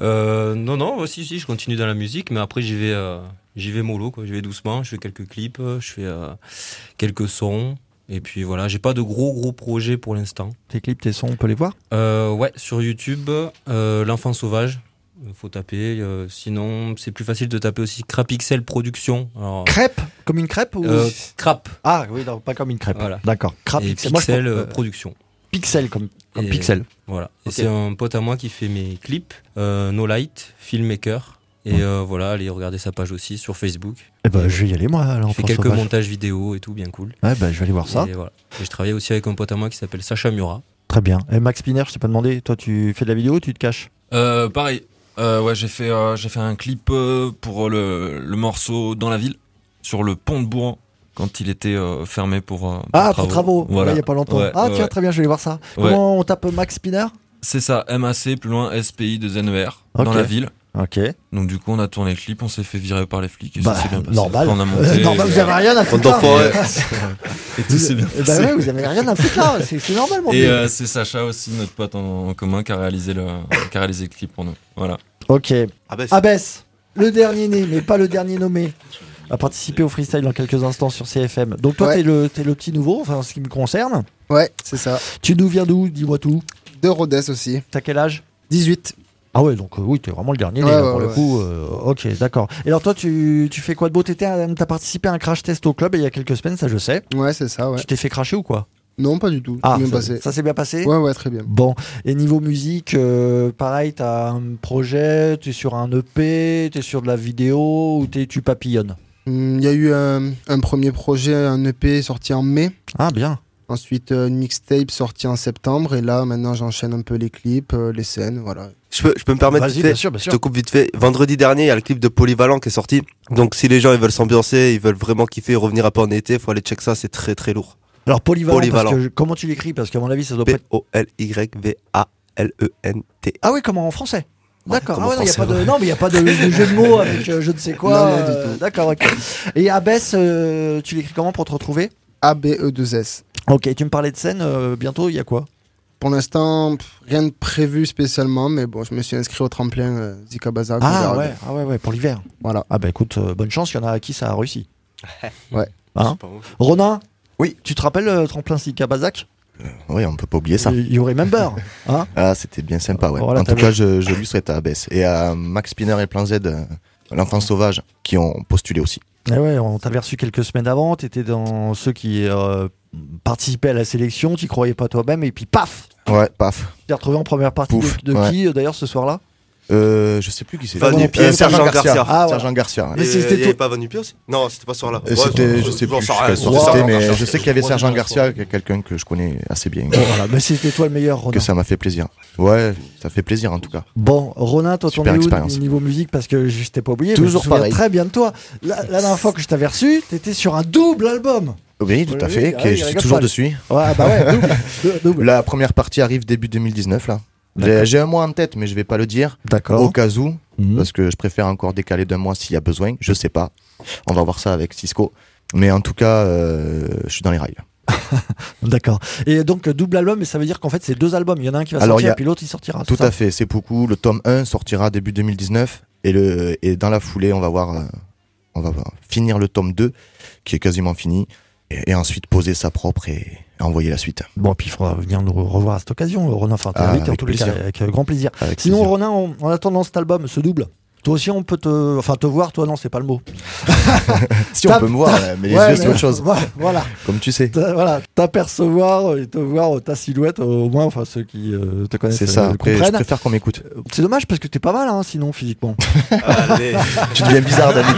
Non, si, je continue dans la musique, mais après j'y vais mollo, quoi. J'y vais doucement, je fais quelques clips, je fais quelques sons, et puis voilà, j'ai pas de gros projets pour l'instant. Tes clips, tes sons, on peut les voir? Ouais, sur YouTube, L'Enfant Sauvage, faut taper, sinon c'est plus facile de taper aussi Crapixel Production. Alors, crêpe? Comme une crêpe ou... Crap. Ah oui, non, pas comme une crêpe. Voilà. D'accord. Crapixel. Pixel Production. Pixel, comme Pixel. Voilà. Okay. Et c'est un pote à moi qui fait mes clips, No Light, filmmaker. Et voilà, allez regarder sa page aussi sur Facebook. Eh ben, je vais y aller, moi. Alors, je fais quelques montages vidéo et tout, bien cool. Ouais, je vais aller voir ça. Et voilà. Et je travaille aussi avec un pote à moi qui s'appelle Sacha Murat. Très bien. Et Max Spinner, je t'ai pas demandé, toi, tu fais de la vidéo ou tu te caches? Pareil. Ouais, j'ai fait un clip pour le morceau Dans la ville, sur le pont de Bourran, quand il était fermé pour travaux. Voilà. Il y a pas longtemps. Tiens, très bien, je vais aller voir ça. Ouais. Comment on tape Max Spinner? C'est ça, MAC, plus loin, SPI de ZNER, dans la ville. Ok. Donc du coup, on a tourné le clip, on s'est fait virer par les flics et ça s'est bien passé. Normal. On a monté. Normal, vous avez rien à foutre là. Et tout s'est bien passé. Ouais, vous avez rien à foutre là, c'est normal, mon Et c'est Sacha aussi, notre pote en commun, qui a réalisé le clip pour nous. Voilà. Ok. Abès, le dernier né, mais pas le dernier nommé, a participé au freestyle dans quelques instants sur CFM. Donc toi, t'es le petit nouveau, enfin, en ce qui me concerne. Ouais, c'est ça. Tu nous viens d'où? Dis-moi tout. De Rodez aussi. T'as quel âge? 18. Ah ouais, donc oui, t'es vraiment le dernier né, pour le coup. Ok, d'accord. Et alors toi, tu fais quoi de beau? T'as participé à un crash test au club il y a quelques semaines, ça je sais. Ouais, c'est ça, ouais. Tu t'es fait crasher ou quoi? Non, pas du tout. Ah, ça s'est bien passé? Ouais, très bien. Bon, et niveau musique, pareil, t'as un projet, t'es sur un EP, t'es sur de la vidéo ou tu papillonnes? Il y a eu un premier projet, un EP sorti en mai. Ah, bien. Ensuite, une mixtape sortie en septembre. Et là, maintenant, j'enchaîne un peu les clips, les scènes, voilà. Je peux me permettre Vas-y, vite fait, bien sûr, bien je sûr. te coupe vite fait. Vendredi dernier, il y a le clip de Polyvalent qui est sorti. Donc si les gens ils veulent s'ambiancer, ils veulent vraiment kiffer, revenir un peu en été, faut aller check ça, c'est très très lourd. Alors, polyvalent, Polyvalent. parce que, comment tu l'écris? Parce qu'à mon avis, ça doit pas être... Polyvalent. Ah oui, comment en français? D'accord. comme Ah en ouais, non, y a français, pas de... ouais. non, mais il n'y a pas de jeu de mots avec je ne sais quoi. Non, non, du tout. D'accord, ok. Et Abbesse, tu l'écris comment pour te retrouver? ABE2S. Ok, tu me parlais de scène, bientôt, il y a quoi? Pour l'instant, rien de prévu spécialement, mais bon, je me suis inscrit au tremplin Zika Baza. Ah ouais, pour l'hiver. Voilà. Ah bah écoute, bonne chance, il y en a à qui ça a réussi. Ouais. Hein Ronin? Oui. Tu te rappelles tremplin Sika Bazak? Oui, on peut pas oublier ça. You remember, hein? Ah, c'était bien sympa, ouais. Voilà, En tout t'as cas, je lui souhaite à Abbesse et à Max Spinner et Plan Z, l'enfant sauvage, qui ont postulé aussi. Eh ouais, on t'avait reçu quelques semaines avant, t'étais dans ceux qui participaient à la sélection, t'y croyais pas toi-même, et puis paf! Ouais, paf. Tu t'es retrouvé en première partie Pouf, de ouais. qui d'ailleurs ce soir-là? Je sais plus qui c'est. Van Nupier, Sergent Garcia. Ah, Sergent Garcia. Mais Et c'était il y avait tout- pas Van Nupier aussi? Non, c'était pas ce soir-là. C'était, je sais j'en plus sais rien. quelle soirée Wow. c'était, mais je sais qu'il y avait Sergent Garcia, qui est quelqu'un que je connais assez bien. Voilà, mais c'était toi le meilleur, Ronin. Que ça m'a fait plaisir. Ouais, ça fait plaisir en tout cas. Bon, Ronin, toi, Super t'en es où expérience. niveau musique? Parce que je t'ai pas oublié, mais Toujours je me souviens pareil. très bien de toi. La dernière fois que je t'avais reçu, t'étais sur un double album. Oui, tout à fait. Oui, Je il suis rigole toujours pas. dessus. Ouais, bah ouais, double. La première partie arrive début 2019 là. D'accord. J'ai un mois en tête, mais je vais pas le dire. D'accord. Au cas où, Mhm. parce que je préfère encore décaler d'un mois s'il y a besoin. Je sais pas. On va voir ça avec Cisco. Mais en tout cas, je suis dans les rails. D'accord. Et donc, double album, mais ça veut dire qu'en fait, c'est deux albums. Il y en a un qui va Alors, sortir il y a- et puis l'autre, il sortira. Tout à fait. C'est beaucoup. Le tome 1 sortira début 2019 et dans la foulée, on va finir le tome 2 qui est quasiment fini et ensuite poser sa propre et envoyer la suite. Bon, puis il faudra venir nous revoir à cette occasion, Ronin. Enfin, t'es Ah, invité en avec tous les cas, plaisir. avec grand plaisir. Avec Sinon, plaisir. Ronin, en attendant cet album, ce double, toi aussi, on peut te voir. Toi, non, c'est pas le mot. Si on peut me voir, mais les Ouais, yeux c'est mais- autre chose. Voilà. Comme tu sais. Voilà, t'apercevoir et te voir ta silhouette, au moins, enfin, ceux qui te connaissent C'est ça. Après, je comprennent. préfère qu'on m'écoute. C'est dommage parce que t'es pas mal, hein, sinon, physiquement. Allez. Tu deviens bizarre, David.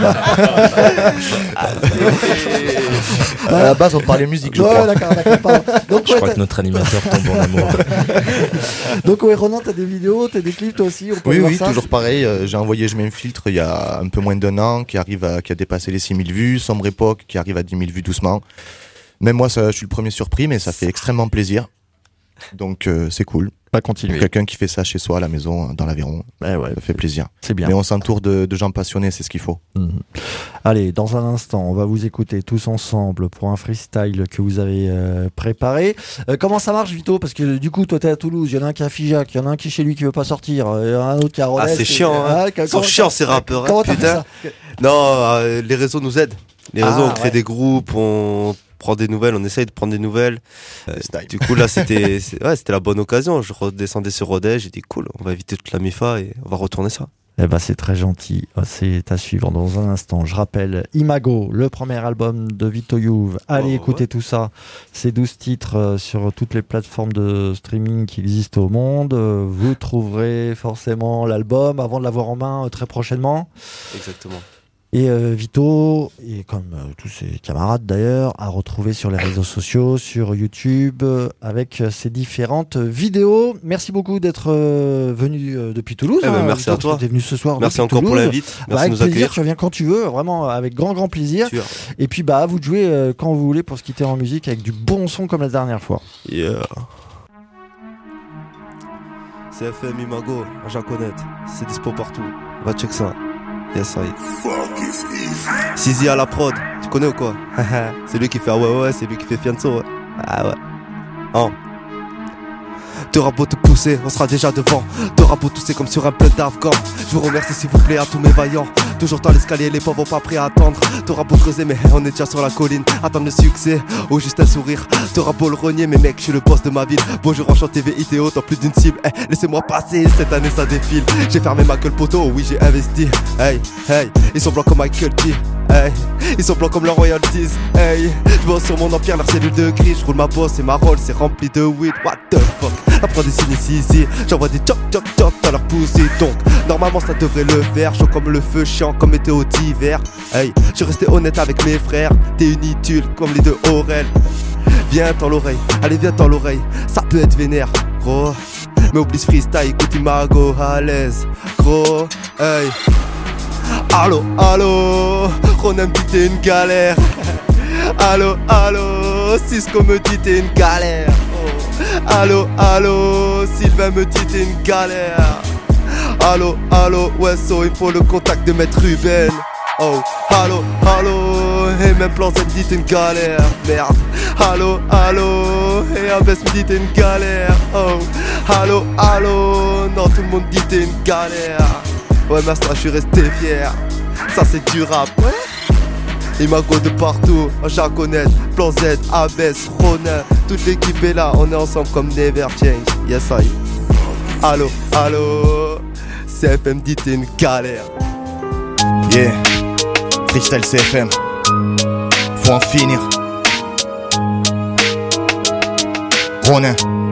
À la base, on parlait musique, je Ouais, crois. d'accord, pardon. Donc, Je ouais, crois que notre animateur tombe en amour. donc, ouais, Ronan, t'as des vidéos, t'as des clips, toi aussi, on peut Oui, voir oui, ça. toujours pareil. J'ai envoyé Je mets un filtre il y a un peu moins d'un an, qui a dépassé les 6000 vues. Sombre époque, qui arrive à 10 000 vues doucement. Même moi, je suis le premier surpris, mais ça fait extrêmement plaisir. Donc, c'est cool. Pas Pour continuer. quelqu'un qui fait ça chez soi, à la maison, dans l'Aveyron, Ouais, ça fait plaisir. c'est bien. Mais on s'entoure de gens passionnés, c'est ce qu'il faut. Mhm. Allez, dans un instant, on va vous écouter tous ensemble pour un freestyle que vous avez préparé. Comment ça marche, Vito? Parce que du coup, toi, t'es à Toulouse, il y en a un qui est à Figeac, il y en a un qui est chez lui qui veut pas sortir, il y en a un autre qui est à Rodez. Ah, c'est chiant, hein. Ils sont chiants, ces rappeurs, hein, Comment t'as fait putain. ça? Non, les réseaux nous aident. Les réseaux, on crée ouais. des groupes, on prend des nouvelles, on essaye de prendre des nouvelles. Du coup, là, c'était la bonne occasion. Je redescendais sur Rodez, j'ai dit cool, on va éviter toute la MIFA et on va retourner ça. Eh ben, c'est très gentil. C'est à suivre dans un instant. Je rappelle Imago, le premier album de Vito Youve. Allez écouter tout ça. C'est 12 titres sur toutes les plateformes de streaming qui existent au monde. Vous trouverez forcément l'album avant de l'avoir en main très prochainement. Exactement. Et Vito, et comme tous ses camarades d'ailleurs, à retrouver sur les réseaux sociaux, sur YouTube, avec ses différentes vidéos. Merci beaucoup d'être venu depuis Toulouse. Eh ben, merci Vito, à toi. Tu es venu ce soir. Merci depuis encore pour Toulouse. l'invite. Bah, Merci avec de nous plaisir, accueillir. tu reviens quand tu veux, vraiment avec grand plaisir. Sûr. Et puis à vous de jouer quand vous voulez pour se quitter en musique avec du bon son comme la dernière fois. Yeah. C'est FM Imago, à Jaconette. C'est dispo partout. Va check ça. Yes, ça y est. Sizi à la prod, tu connais ou quoi? C'est lui qui fait ah ouais, c'est lui qui fait Fianso. Ouais. Ah ouais. Oh. T'auras beau te pousser, on sera déjà devant. T'auras beau tousser comme sur un plat d'Afghan. Je vous remercie s'il vous plaît à tous mes vaillants. Toujours dans l'escalier, les pauvres pas prêts à attendre. T'auras beau creuser, mais on est déjà sur la colline. Attendre le succès ou juste un sourire. T'auras beau le renier, mais mec, je suis le boss de ma ville. Bonjour, enchanté VITO, dans plus d'une cible. Laissez-moi passer, cette année ça défile. J'ai fermé ma gueule poteau, oui j'ai investi. Hey, hey, ils sont blancs comme Michael T. Hey, ils sont blancs comme leurs royalties. Hey, je bosse sur mon empire, leur cellule de gris. Je roule ma bosse et ma roll, c'est rempli de weed. What the fuck? Après des signes ici, j'envoie des choc choc choc dans leur pussy. Donc, normalement ça devrait le faire. Chaud comme le feu, chiant comme météo d'hiver. Hey, je suis resté honnête avec mes frères. T'es inutile comme les deux Aurel. Viens dans l'oreille, allez viens dans l'oreille. Ça peut être vénère, gros. Mais oublie ce freestyle, écoute Imago à l'aise, gros. Hey. Allo, allo, Ronan me dit t'es une galère. Allo, allo, Cisco me dit t'es une galère. Oh. Allo, allo, Sylvain me dit t'es une galère. Allo, allo, ouais, so il faut le contact de Maître Ruben. Oh, allo, allo, et même Plan Z me dit t'es une galère. Merde. Allo, allo, et Abès me dit t'es une galère. Oh, allo, allo, non tout le monde dit t'es une galère. Ouais Mastra, je suis resté fier. Ça c'est du rap. Imago de partout, j'en connais. Plan Z, Abès, Ronin. Toute l'équipe est là, on est ensemble comme Never Change. Yes I. Allo, allo, CFM dit t'es une galère. Yeah, freestyle CFM. Faut en finir. Ronin.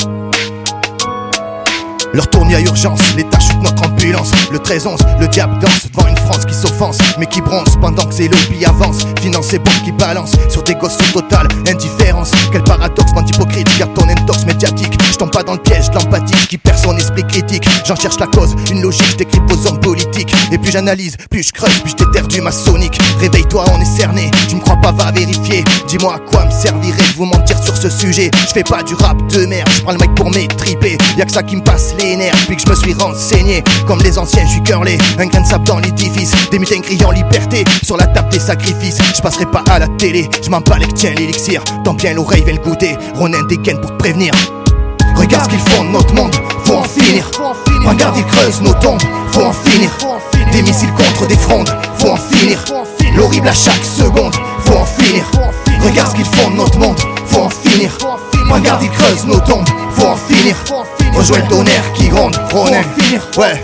Leur tournis à urgence, l'État chute notre ambulance. Le 13-11, le diable danse devant une France qui s'offense, mais qui bronze pendant que ses lobbies avancent. Finance et banques qui balancent sur des gosses sous totale indifférence. Quel paradoxe, bande hypocrite, garde ton intox médiatique. Je tombe pas dans le piège de l'empathie qui perd son esprit critique. J'en cherche la cause, une logique, je décrypte aux hommes politiques. Et plus j'analyse, plus je creuse, plus je déterre du maçonnique. Réveille-toi, on est cerné, tu me crois pas, va vérifier. Dis-moi à quoi me servirait de vous mentir sur ce sujet. Je fais pas du rap de merde, je prends le mic pour m'étriper. Y'a que ça qui me passe les nerfs, puis que je me suis renseigné. Comme les anciens, je suis curlé, un grain de sable dans l'édifice. Des mutins criant liberté, sur la table des sacrifices. Je passerai pas à la télé, je m'en bats les tiens l'élixir. Tant bien l'oreille vient le goûter, Ronin dégaine pour te prévenir. Regarde ce qu'ils font de notre monde, faut en finir. Regarde ils creusent nos tombes, faut en finir. Des missiles contre des frondes, faut en finir. L'horrible à chaque seconde, faut en finir. Regarde ce qu'ils font de notre monde, faut en finir. Regarde ils creusent nos tombes, faut en finir. Rejoins le tonnerre qui gronde, Ronin. Ouais,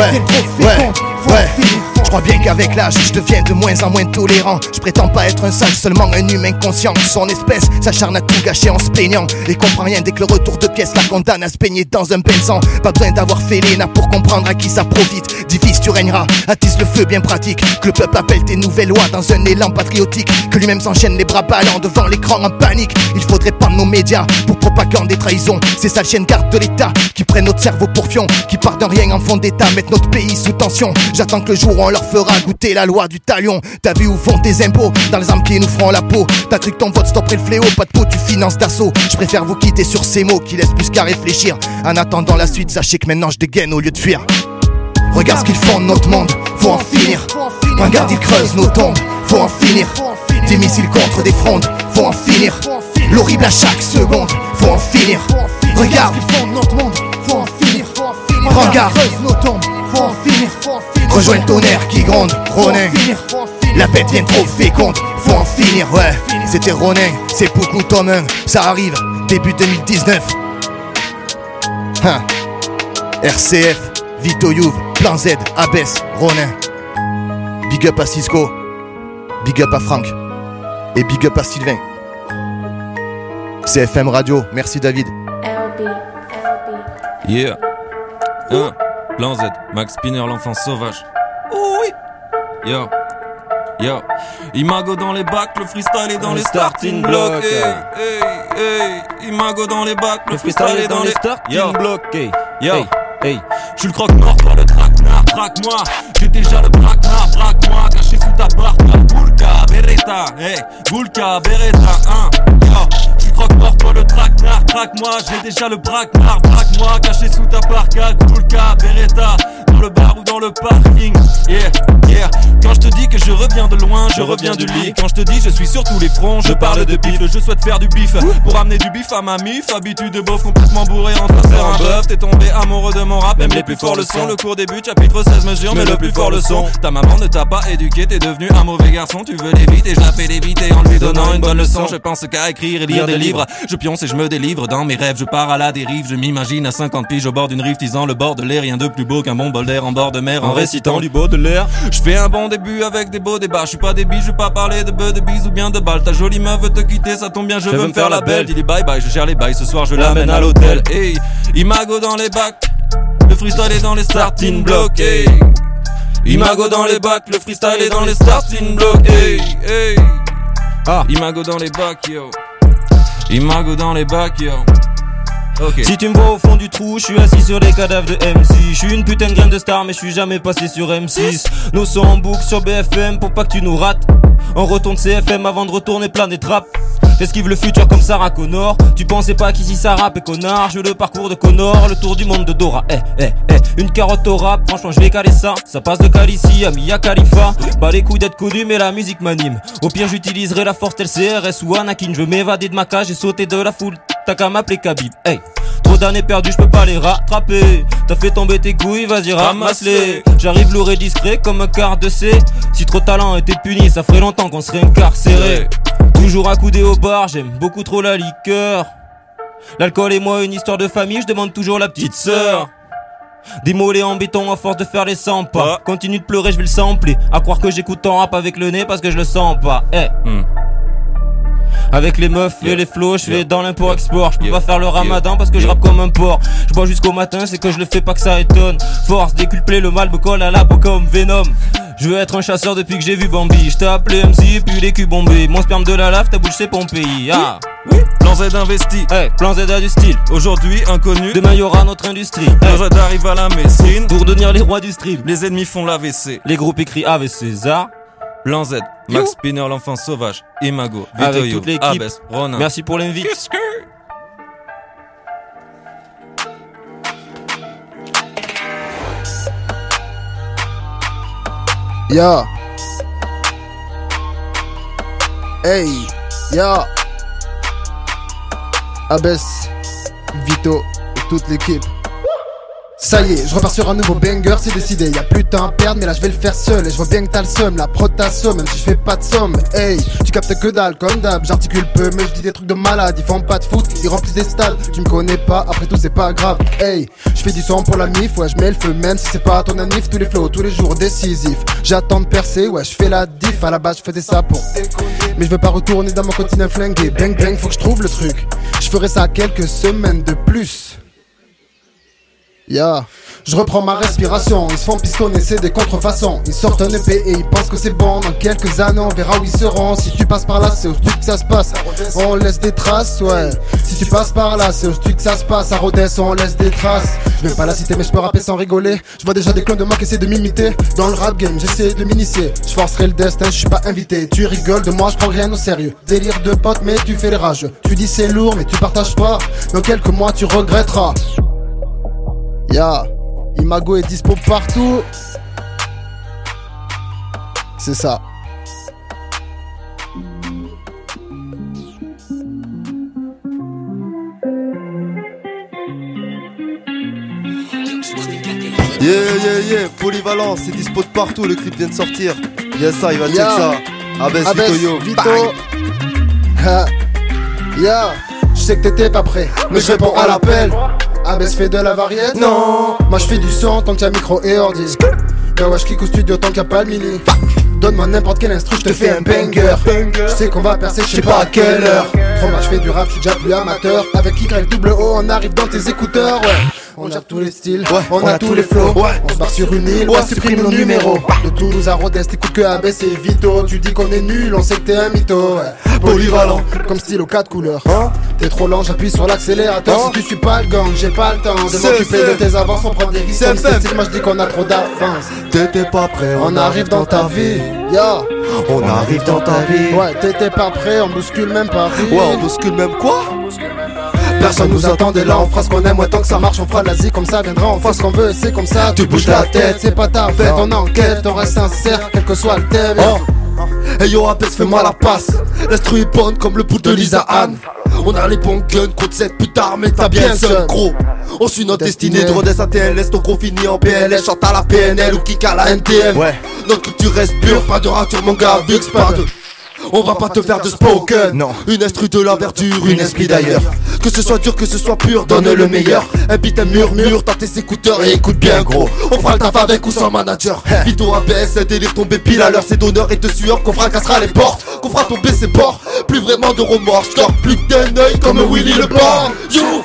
je crois bien qu'avec l'âge, je deviens de moins en moins tolérant. Je prétends pas être un sage, seulement un humain conscient. Son espèce s'acharne à tout gâcher en se plaignant et comprend rien dès que le retour de pièce la condamne à se baigner dans un bain de sang. Pas besoin d'avoir fait l'ENA pour comprendre à qui ça profite. Divise, tu régneras, attise le feu bien pratique. Que le peuple appelle tes nouvelles lois dans un élan patriotique. Que lui-même s'enchaîne les bras ballants devant l'écran en panique. Il faudrait pas nos médias pour propagande et trahison. Ces sales chiens de garde de l'État qui prennent notre cerveau pour fion, qui partent d'un rien en fond d'État, mettent notre pays sous tension. J'attends que le jour où on leur fera goûter la loi du talion. T'as vu où vont tes impôts? Dans les armes qui nous feront la peau. T'as cru que ton vote stopperait le fléau? Pas de peau, tu finances d'assaut. Je préfère vous quitter sur ces mots qui laissent plus qu'à réfléchir. En attendant la suite, sachez que maintenant je dégaine au lieu de fuir. Regarde ce qu'ils font de notre monde, faut en finir. Regarde ils creusent nos tombes, faut en finir. Des missiles contre des frondes, faut en finir. L'horrible à chaque seconde, faut en finir. Regarde ce qu'ils font de notre monde, faut en finir. Regarde ils creusent nos tombes, faut en finir. Rejoins le tonnerre qui gronde, Ronin. La bête vient trop féconde, faut en finir, ouais. C'était Ronin, c'est beaucoup tome 1. Ça arrive, début 2019. RCF, Vito Youve, Plan Z, Abès, Ronin. Big up à Cisco, big up à Franck, et big up à Sylvain. CFM Radio, merci David. Yeah. Plan Z, Max Spinner, l'enfant sauvage. Oh oui. Yo. Imago dans les bacs, le freestyle est dans les starting blocks. Hey. Imago dans les bacs, le freestyle est dans les starting blocks. Yo. Je suis le croque-mort, toi le traquenard, traque-moi. J'ai déjà le braquenard, braque-moi. Caché sous ta barre, Bulka, Beretta. Bulka, Beretta, Yo. Je suis croque-mort, toi le traquenard, traque-moi. J'ai déjà le braquenard, braque-moi. Caché sous ta barca, Bulka, Beretta. Dans le bar ou dans le parking. Yeah. Quand je te dis que je reviens de loin, je reviens du lit. Quand je te dis je suis sur tous les fronts, je parle de bif. Je souhaite faire du bif pour amener du bif à ma mif. Habitude de beauf complètement bourré en train de faire un bœuf. T'es tombé amoureux de mon rap, même les plus forts le sont. Le cours débute, chapitre 16 mesures, mais le plus fort le son. Ta maman ne t'a pas éduqué, t'es devenu un mauvais garçon. Tu veux l'éviter, je la fais l'éviter en lui donnant une bonne leçon. Je pense qu'à écrire et lire des livres. Je pionce et je me délivre dans mes rêves. Je pars à la dérive, je m'imagine à 50 piges au bord d'une rive, tisant le bord de l'air. Rien de plus beau qu'un bon bol d'air en bord de mer en récitant du Baudelaire. Je fais un bon début avec des beaux débats. Je suis pas débile, je vais pas parler de bœufs, de bises ou bien de balles. Ta jolie meuf veut te quitter, ça tombe bien, je veux me faire la belle. Dis-lui bye bye, je gère les bails, ce soir je l'amène à l'hôtel. Hey, Imago dans les bacs, le freestyle est dans les starting blocks. Hey, Imago dans les bacs, le freestyle est dans les starting blocks. Hey, hey, Imago dans les bacs, yo. Imago dans les bacs, yo. Okay. Si tu me vois au fond du trou, je suis assis sur les cadavres de MC. Je suis une putain de graine de star, mais je suis jamais passé sur M6. Nos sons en boucle sur BFM pour pas que tu nous rates. On retourne CFM avant de retourner Planète Rap. J'esquive le futur comme Sarah Connor. Tu pensais pas qu'ici ça rappe et connard. Je veux le parcours de Connor, le tour du monde de Dora. Une carotte au rap, franchement je vais caler ça. Ça passe de Khaleesi à Mia Khalifa. Pas les coups d'être connu mais la musique m'anime. Au pire j'utiliserai la force LCRS ou Anakin. Je veux m'évader de ma cage et sauter de la foule. T'as qu'à m'appeler Khabib. Hey, trop d'années perdues, je peux pas les rattraper. T'as fait tomber tes couilles, vas-y ramasse-les. J'arrive lourd et discret comme un quart de C. Si trop de talent était puni, ça ferait longtemps qu'on serait incarcéré. Toujours accoudé au bar, j'aime beaucoup trop la liqueur. L'alcool et moi une histoire de famille, je demande toujours la petite sœur. Des mollets en béton à force de faire les 100 pas. Continue de pleurer, je vais le sampler. À croire que j'écoute ton rap avec le nez parce que je le sens pas. Avec les meufs et les flots, je vais dans l'import-export. Je peux pas faire le ramadan parce que je rappe comme un porc. Je bois jusqu'au matin, c'est que je le fais pas que ça étonne. Force, déculpler, le mal me colle à la peau comme Venom. Je veux être un chasseur depuis que j'ai vu Bambi. Je t'ai appelé MC et puis les culs bombés. Mon sperme de la lave, ta bouche c'est Pompéi. Ah oui. Plan Z investi, plan Z a du style. Aujourd'hui inconnu, demain y'aura notre industrie. Le raid arrive à la Messine pour devenir les rois du stream. Les ennemis font l'AVC. Les groupes écrits avec César. Plan Z, Max Spinner, l'enfant sauvage, Imago, avec Vitoyo, toute l'équipe. Abes, Ronan. Merci pour l'invite. Ya. Hey, ya. Abes, Vito et toute l'équipe. Ça y est, je repars sur un nouveau banger, c'est décidé, y'a plus de temps à perdre, mais là je vais le faire seul. Et je vois bien que t'as le seum, la prod t'assomme, même si je fais pas de somme. Hey, tu captes que dalle, comme d'hab, j'articule peu, mais je dis des trucs de malade. Ils font pas de foot, ils remplissent des stades. Tu me connais pas, après tout c'est pas grave. Hey, je fais du son pour la mif, ouais, je mets le feu, même si c'est pas ton anif. Tous les flows, tous les jours décisifs. J'attends de percer, ouais, je fais la diff. À la base, je faisais ça pour mais je veux pas retourner dans mon continent flingué. Bang bang, faut que je trouve le truc. Je ferai ça quelques semaines de plus. Ya, je reprends ma respiration. Ils se font pistonner, c'est des contrefaçons. Ils sortent un EP et ils pensent que c'est bon. Dans quelques années on verra où ils seront. Si tu passes par là c'est au studio que ça se passe. On laisse des traces, ouais. Si tu passes par là c'est au studio que ça se passe. À Rodez on laisse des traces. Je vais pas la citer mais je peux rapper sans rigoler. Je vois déjà des clones de moi qui essaient de m'imiter. Dans le rap game j'essaie de m'initier. Je forcerai le destin, je suis pas invité. Tu rigoles de moi, je prends rien au sérieux. Délire de pote mais tu fais les rageux. Tu dis c'est lourd mais tu partages pas. Dans quelques mois tu regretteras. Ya, Imago est dispo partout. C'est ça. Yeah, polyvalent, c'est dispo de partout, le clip vient de sortir. Yes, ça, il va check ça. Abes, Vitoyo. Vito. Ya, je sais que t'étais pas prêt, mais je réponds à l'appel. Abes fait de la variété. Non, moi je fais du son tant qu'il y a micro et ordi. Ben ouais, je clique au studio tant qu'il y a pas de mini. Donne-moi n'importe quel instru, je te fais un banger. Je sais qu'on va percer, je sais pas à quelle heure. Trop mal, je fais du rap, je suis déjà plus amateur. Avec YOO, on arrive dans tes écouteurs, ouais. On gère tous les styles, ouais, on a tous les flows, ouais. On se barre sur une île, ouais, supprime nos numéros. De Toulouse à Rodez, t'écoutes que Abes et Vito. Tu dis qu'on est nul, on sait que t'es un mytho, ouais. Polyvalent, comme style aux 4 couleurs, hein. T'es trop lent, j'appuie sur l'accélérateur. Si tu suis pas le gang, j'ai pas le temps de m'occuper de tes avances. On prend des risques comme c'est moi je dis qu'on a trop d'avance. T'étais pas prêt, on arrive dans ta vie, ya. On arrive dans ta vie. Ouais, t'étais pas prêt, on bouscule même Paris. Ouais, on bouscule même quoi? Personne nous attendait là, on fera ce qu'on aime, ouais tant que ça marche, on fera de l'Asie comme ça viendra, on fera ce qu'on veut et c'est comme ça. Tu bouges la tête, c'est pas ta fête, on enquête, on reste sincère, quel que soit le thème. Hey yo Abes, fais-moi la passe. L'instru est bonne comme le bout de Lisa Anne. On a les bons guns contre cette putain, mais t'as bien seul gros. On suit notre destinée de Rodez à TLS, ton gros finit en PLS. Chante à la PNL ou kick à la NTM. Ouais, notre culture reste pure, pas de rature mon gars, Vux, pas de. On va pas te faire de spoken. Non. Une instru de la verdure, une esprit d'ailleurs. Que ce soit dur, que ce soit pur, donne le meilleur. Un beat, un murmure, t'as tes écouteurs et écoute bien gros. On fera le taf avec ou sans manager. Vito ABS, un délire tombé pile à l'heure. C'est d'honneur et de sueur qu'on fracassera les portes. Qu'on fera tomber ses ports, plus vraiment de remords. J'dors plus d'un œil comme Willy le porc. You.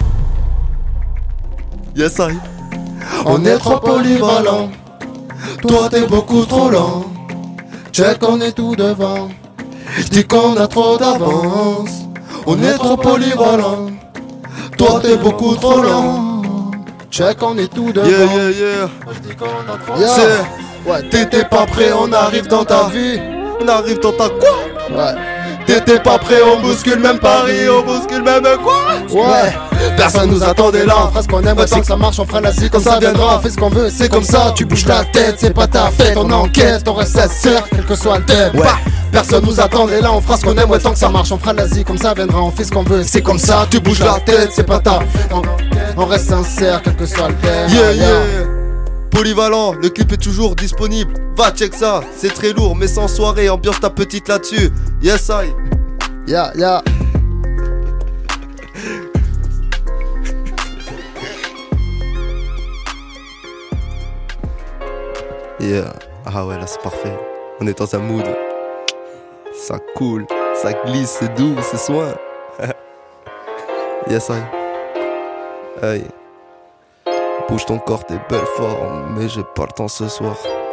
Yes I. On est trop polyvalent. Toi t'es beaucoup trop lent. Check, on est tout devant. J'dis qu'on a trop d'avance. On est trop polyvalent. Toi t'es beaucoup trop lent. Check, on est tout devant. J'dis qu'on a trop d'avance. Ouais, t'étais pas prêt, on arrive dans ta vie. On arrive dans ta quoi? Ouais. T'étais pas prêt, on bouscule même Paris, on bouscule même quoi? Ouais. Personne nous attendait là, on fera ce qu'on aime, tant que ça marche, on fera la zik, comme ça viendra, on fait ce qu'on veut, c'est comme ça, tu bouges la tête, c'est pas ta fête, on enquête, on reste sincère, quel que soit le thème. Ouais. Personne nous attendait là, on fera ce qu'on aime, tant que ça marche, on fera la zik, comme ça viendra, on fait ce qu'on veut, c'est comme ça, tu bouges la tête, c'est pas ta fête, on reste sincère, quel que soit le thème. Polyvalent, le clip est toujours disponible. Va check ça, c'est très lourd, mais sans soirée, ambiance ta petite là-dessus. Yes I. Yeah. Yeah. Ah ouais, là c'est parfait. On est dans un mood. Ça coule, ça glisse, c'est doux, c'est soin. Yes I. Hey. Bouge ton corps, t'es belle forme, mais j'ai pas le temps ce soir.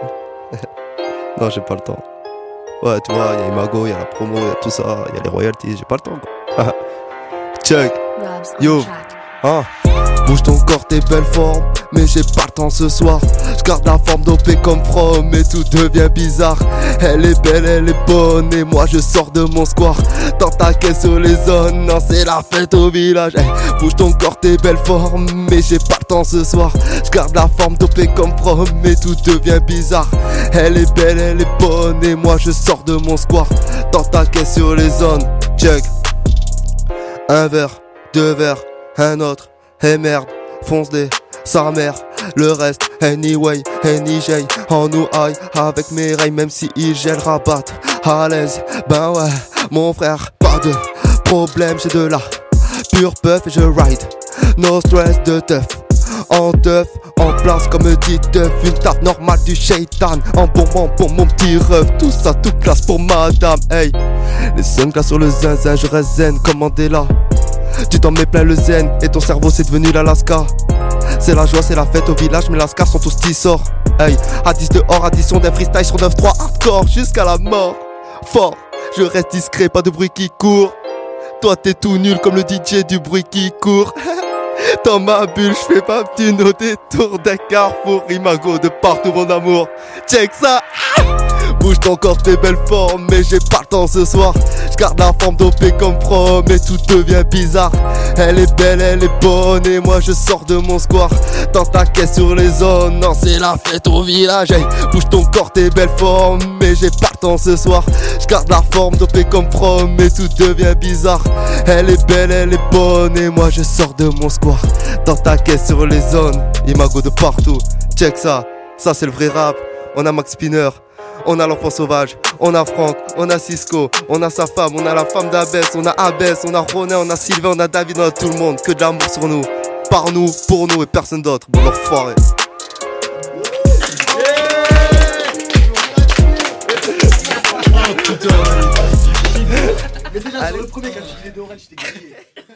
Non, j'ai pas le temps. Ouais, tu vois, y'a Imago, y'a la promo, y'a tout ça, y'a les royalties, j'ai pas le temps quoi. Check. Yo. Ah. Bouge ton corps, t'es belle forme, mais j'ai pas le temps ce soir. J'garde la forme dopée comme From, mais tout devient bizarre. Elle est belle, elle est bonne, et moi je sors de mon square. Dans ta caisse sur les zones, non c'est la fête au village. Hey, bouge ton corps, t'es belle forme, mais j'ai pas le temps ce soir. J'garde la forme dopée comme From, mais tout devient bizarre. Elle est belle, elle est bonne, et moi je sors de mon square. Dans ta caisse sur les zones, check. Un verre, deux verres, un autre. Et merde, fonce des sa mère. Le reste, anyway, NJ. En nous high avec mes rails, même si ils gèlent rabat. À l'aise, ben ouais, mon frère, pas de problème, j'ai de la pure puff et je ride. No stress de teuf. En teuf, en place comme dit teuf. Une taf normale du shaitan. En bon mon petit ref. Tout ça, tout classe pour madame. Hey, les sunglasses sur le zinzin, je reste zen comme Mandela. Tu t'en mets plein le zen et ton cerveau c'est devenu l'Alaska. C'est la joie, c'est la fête au village, mais lascars sont tous tissors. Hey, à 10 dehors, addition d'un freestyle sur 9-3 hardcore jusqu'à la mort. Fort, je reste discret, pas de bruit qui court. Toi t'es tout nul comme le DJ du bruit qui court. Dans ma bulle, je fais ma petite au détour d'un carrefour. Imago de partout mon amour. Check ça. Bouge ton corps, t'es belle forme, mais j'ai pas le temps ce soir. J'garde la forme dopée comme From, mais tout devient bizarre. Elle est belle, elle est bonne, et moi je sors de mon square. Dans ta caisse sur les zones, non c'est la fête au village. Hey, bouge ton corps, t'es belle forme, mais j'ai pas le temps ce soir. J'garde la forme dopée comme From, mais tout devient bizarre. Elle est belle, elle est bonne, et moi je sors de mon square. Dans ta caisse sur les zones, Imago de partout. Check ça, ça c'est le vrai rap. On a Max Spinner. On a l'enfant sauvage, on a Franck, on a Cisco, on a sa femme, on a la femme d'Abès, on a Abès, on a Ronin, on a Sylvain, on a David, on a tout le monde. Que de l'amour sur nous, par nous, pour nous et personne d'autre. Bon enfoiré. Mais déjà sur le premier, quand je l'ai de Orange, j'étais grillé.